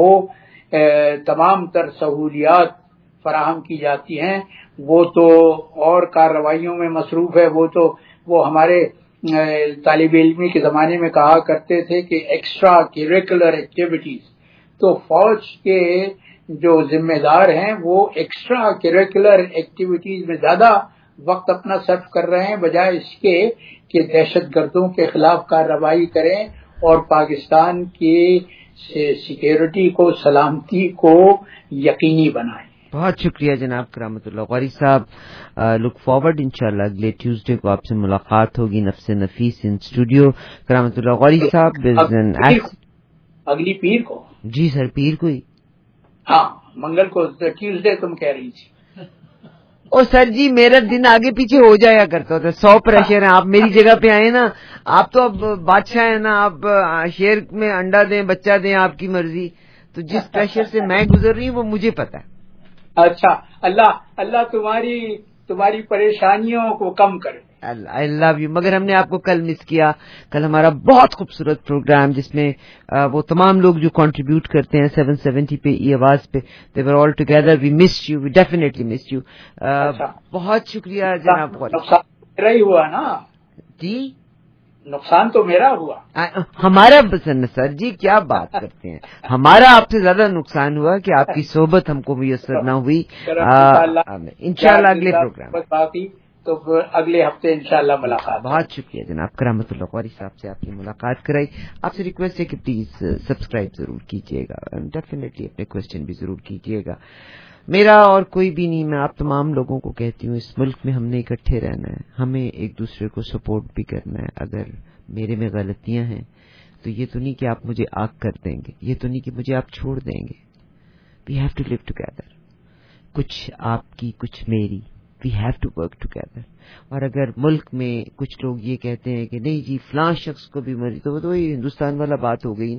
[SPEAKER 19] تمام تر سہولیات فراہم کی جاتی ہیں وہ تو اور کارروائیوں میں مصروف ہے. وہ تو وہ ہمارے طالب علمی کے زمانے میں کہا کرتے تھے کہ ایکسٹرا کریکولر ایکٹیویٹیز. تو فوج کے جو ذمہ دار ہیں وہ ایکسٹرا کریکولر ایکٹیویٹیز میں زیادہ وقت اپنا صرف کر رہے ہیں بجائے اس کے کہ دہشت گردوں کے خلاف کارروائی کریں اور پاکستان کی سیکیورٹی کو سلامتی کو یقینی بنائیں.
[SPEAKER 1] بہت شکریہ جناب کرامت اللہ غوری صاحب. لک فارورڈ انشاءاللہ اگلے ٹیوزڈے کو آپ سے ملاقات ہوگی نفس نفیس ان اسٹوڈیو. کرامت اللہ غوری صاحب
[SPEAKER 19] اگلی پیر کو.
[SPEAKER 1] جی سر پیر کو ہی.
[SPEAKER 19] ہاں منگل کو ٹیوزڈے تم کہہ رہی تھی.
[SPEAKER 1] او سر جی میرا دن آگے پیچھے ہو جایا کرتا ہوتا ہے. سو پریشر ہیں. آپ میری جگہ پہ آئے نا آپ تو اب بادشاہ ہیں نا. آپ شیر میں انڈا دیں بچہ دیں آپ کی مرضی. تو جس پریشر سے میں گزر رہی ہوں وہ مجھے پتا ہے.
[SPEAKER 19] اچھا اللہ اللہ تمہاری تمہاری پریشانیوں کو کم کرے.
[SPEAKER 1] I love you. مگر ہم نے آپ کو کل مس کیا. کل ہمارا بہت خوبصورت پروگرام جس میں وہ تمام لوگ جو کنٹریبیوٹ کرتے ہیں سیون سیونٹی پہ ای آواز پہ they were all together. we missed you. we definitely missed you. بہت شکریہ جناب.
[SPEAKER 19] نقصان میرا ہی ہوا نا
[SPEAKER 1] جی.
[SPEAKER 19] نقصان تو میرا ہوا.
[SPEAKER 1] ہمارا پسند سر جی کیا بات کرتے ہیں. ہمارا آپ سے زیادہ نقصان ہوا کہ آپ کی صحبت ہم کو میسر نہ ہوئی. انشاءاللہ اگلے پروگرام
[SPEAKER 19] باقی تو اگلے ہفتے انشاءاللہ ملاقات.
[SPEAKER 1] بہت شکریہ جناب کرامت اللہ غوری صاحب سے آپ کی ملاقات کرائی. آپ سے ریکویسٹ ہے کہ پلیز سبسکرائب ضرور کیجیے گا. ڈیفینیٹلی اپنے کوشچن بھی ضرور کیجیے گا. میرا اور کوئی بھی نہیں, میں آپ تمام لوگوں کو کہتی ہوں اس ملک میں ہم نے اکٹھے رہنا ہے, ہمیں ایک دوسرے کو سپورٹ بھی کرنا ہے. اگر میرے میں غلطیاں ہیں تو یہ تو نہیں کہ آپ مجھے آگ کر دیں گے, یہ تو نہیں کہ مجھے آپ چھوڑ دیں گے. We have to live together, کچھ آپ کی کچھ میری, we have to work together. اور اگر ملک میں کچھ لوگ یہ کہتے ہیں کہ نہیں جی فلاں شخص کو بھی مری, تو وہ تو ہندوستان والا بات ہو گئی.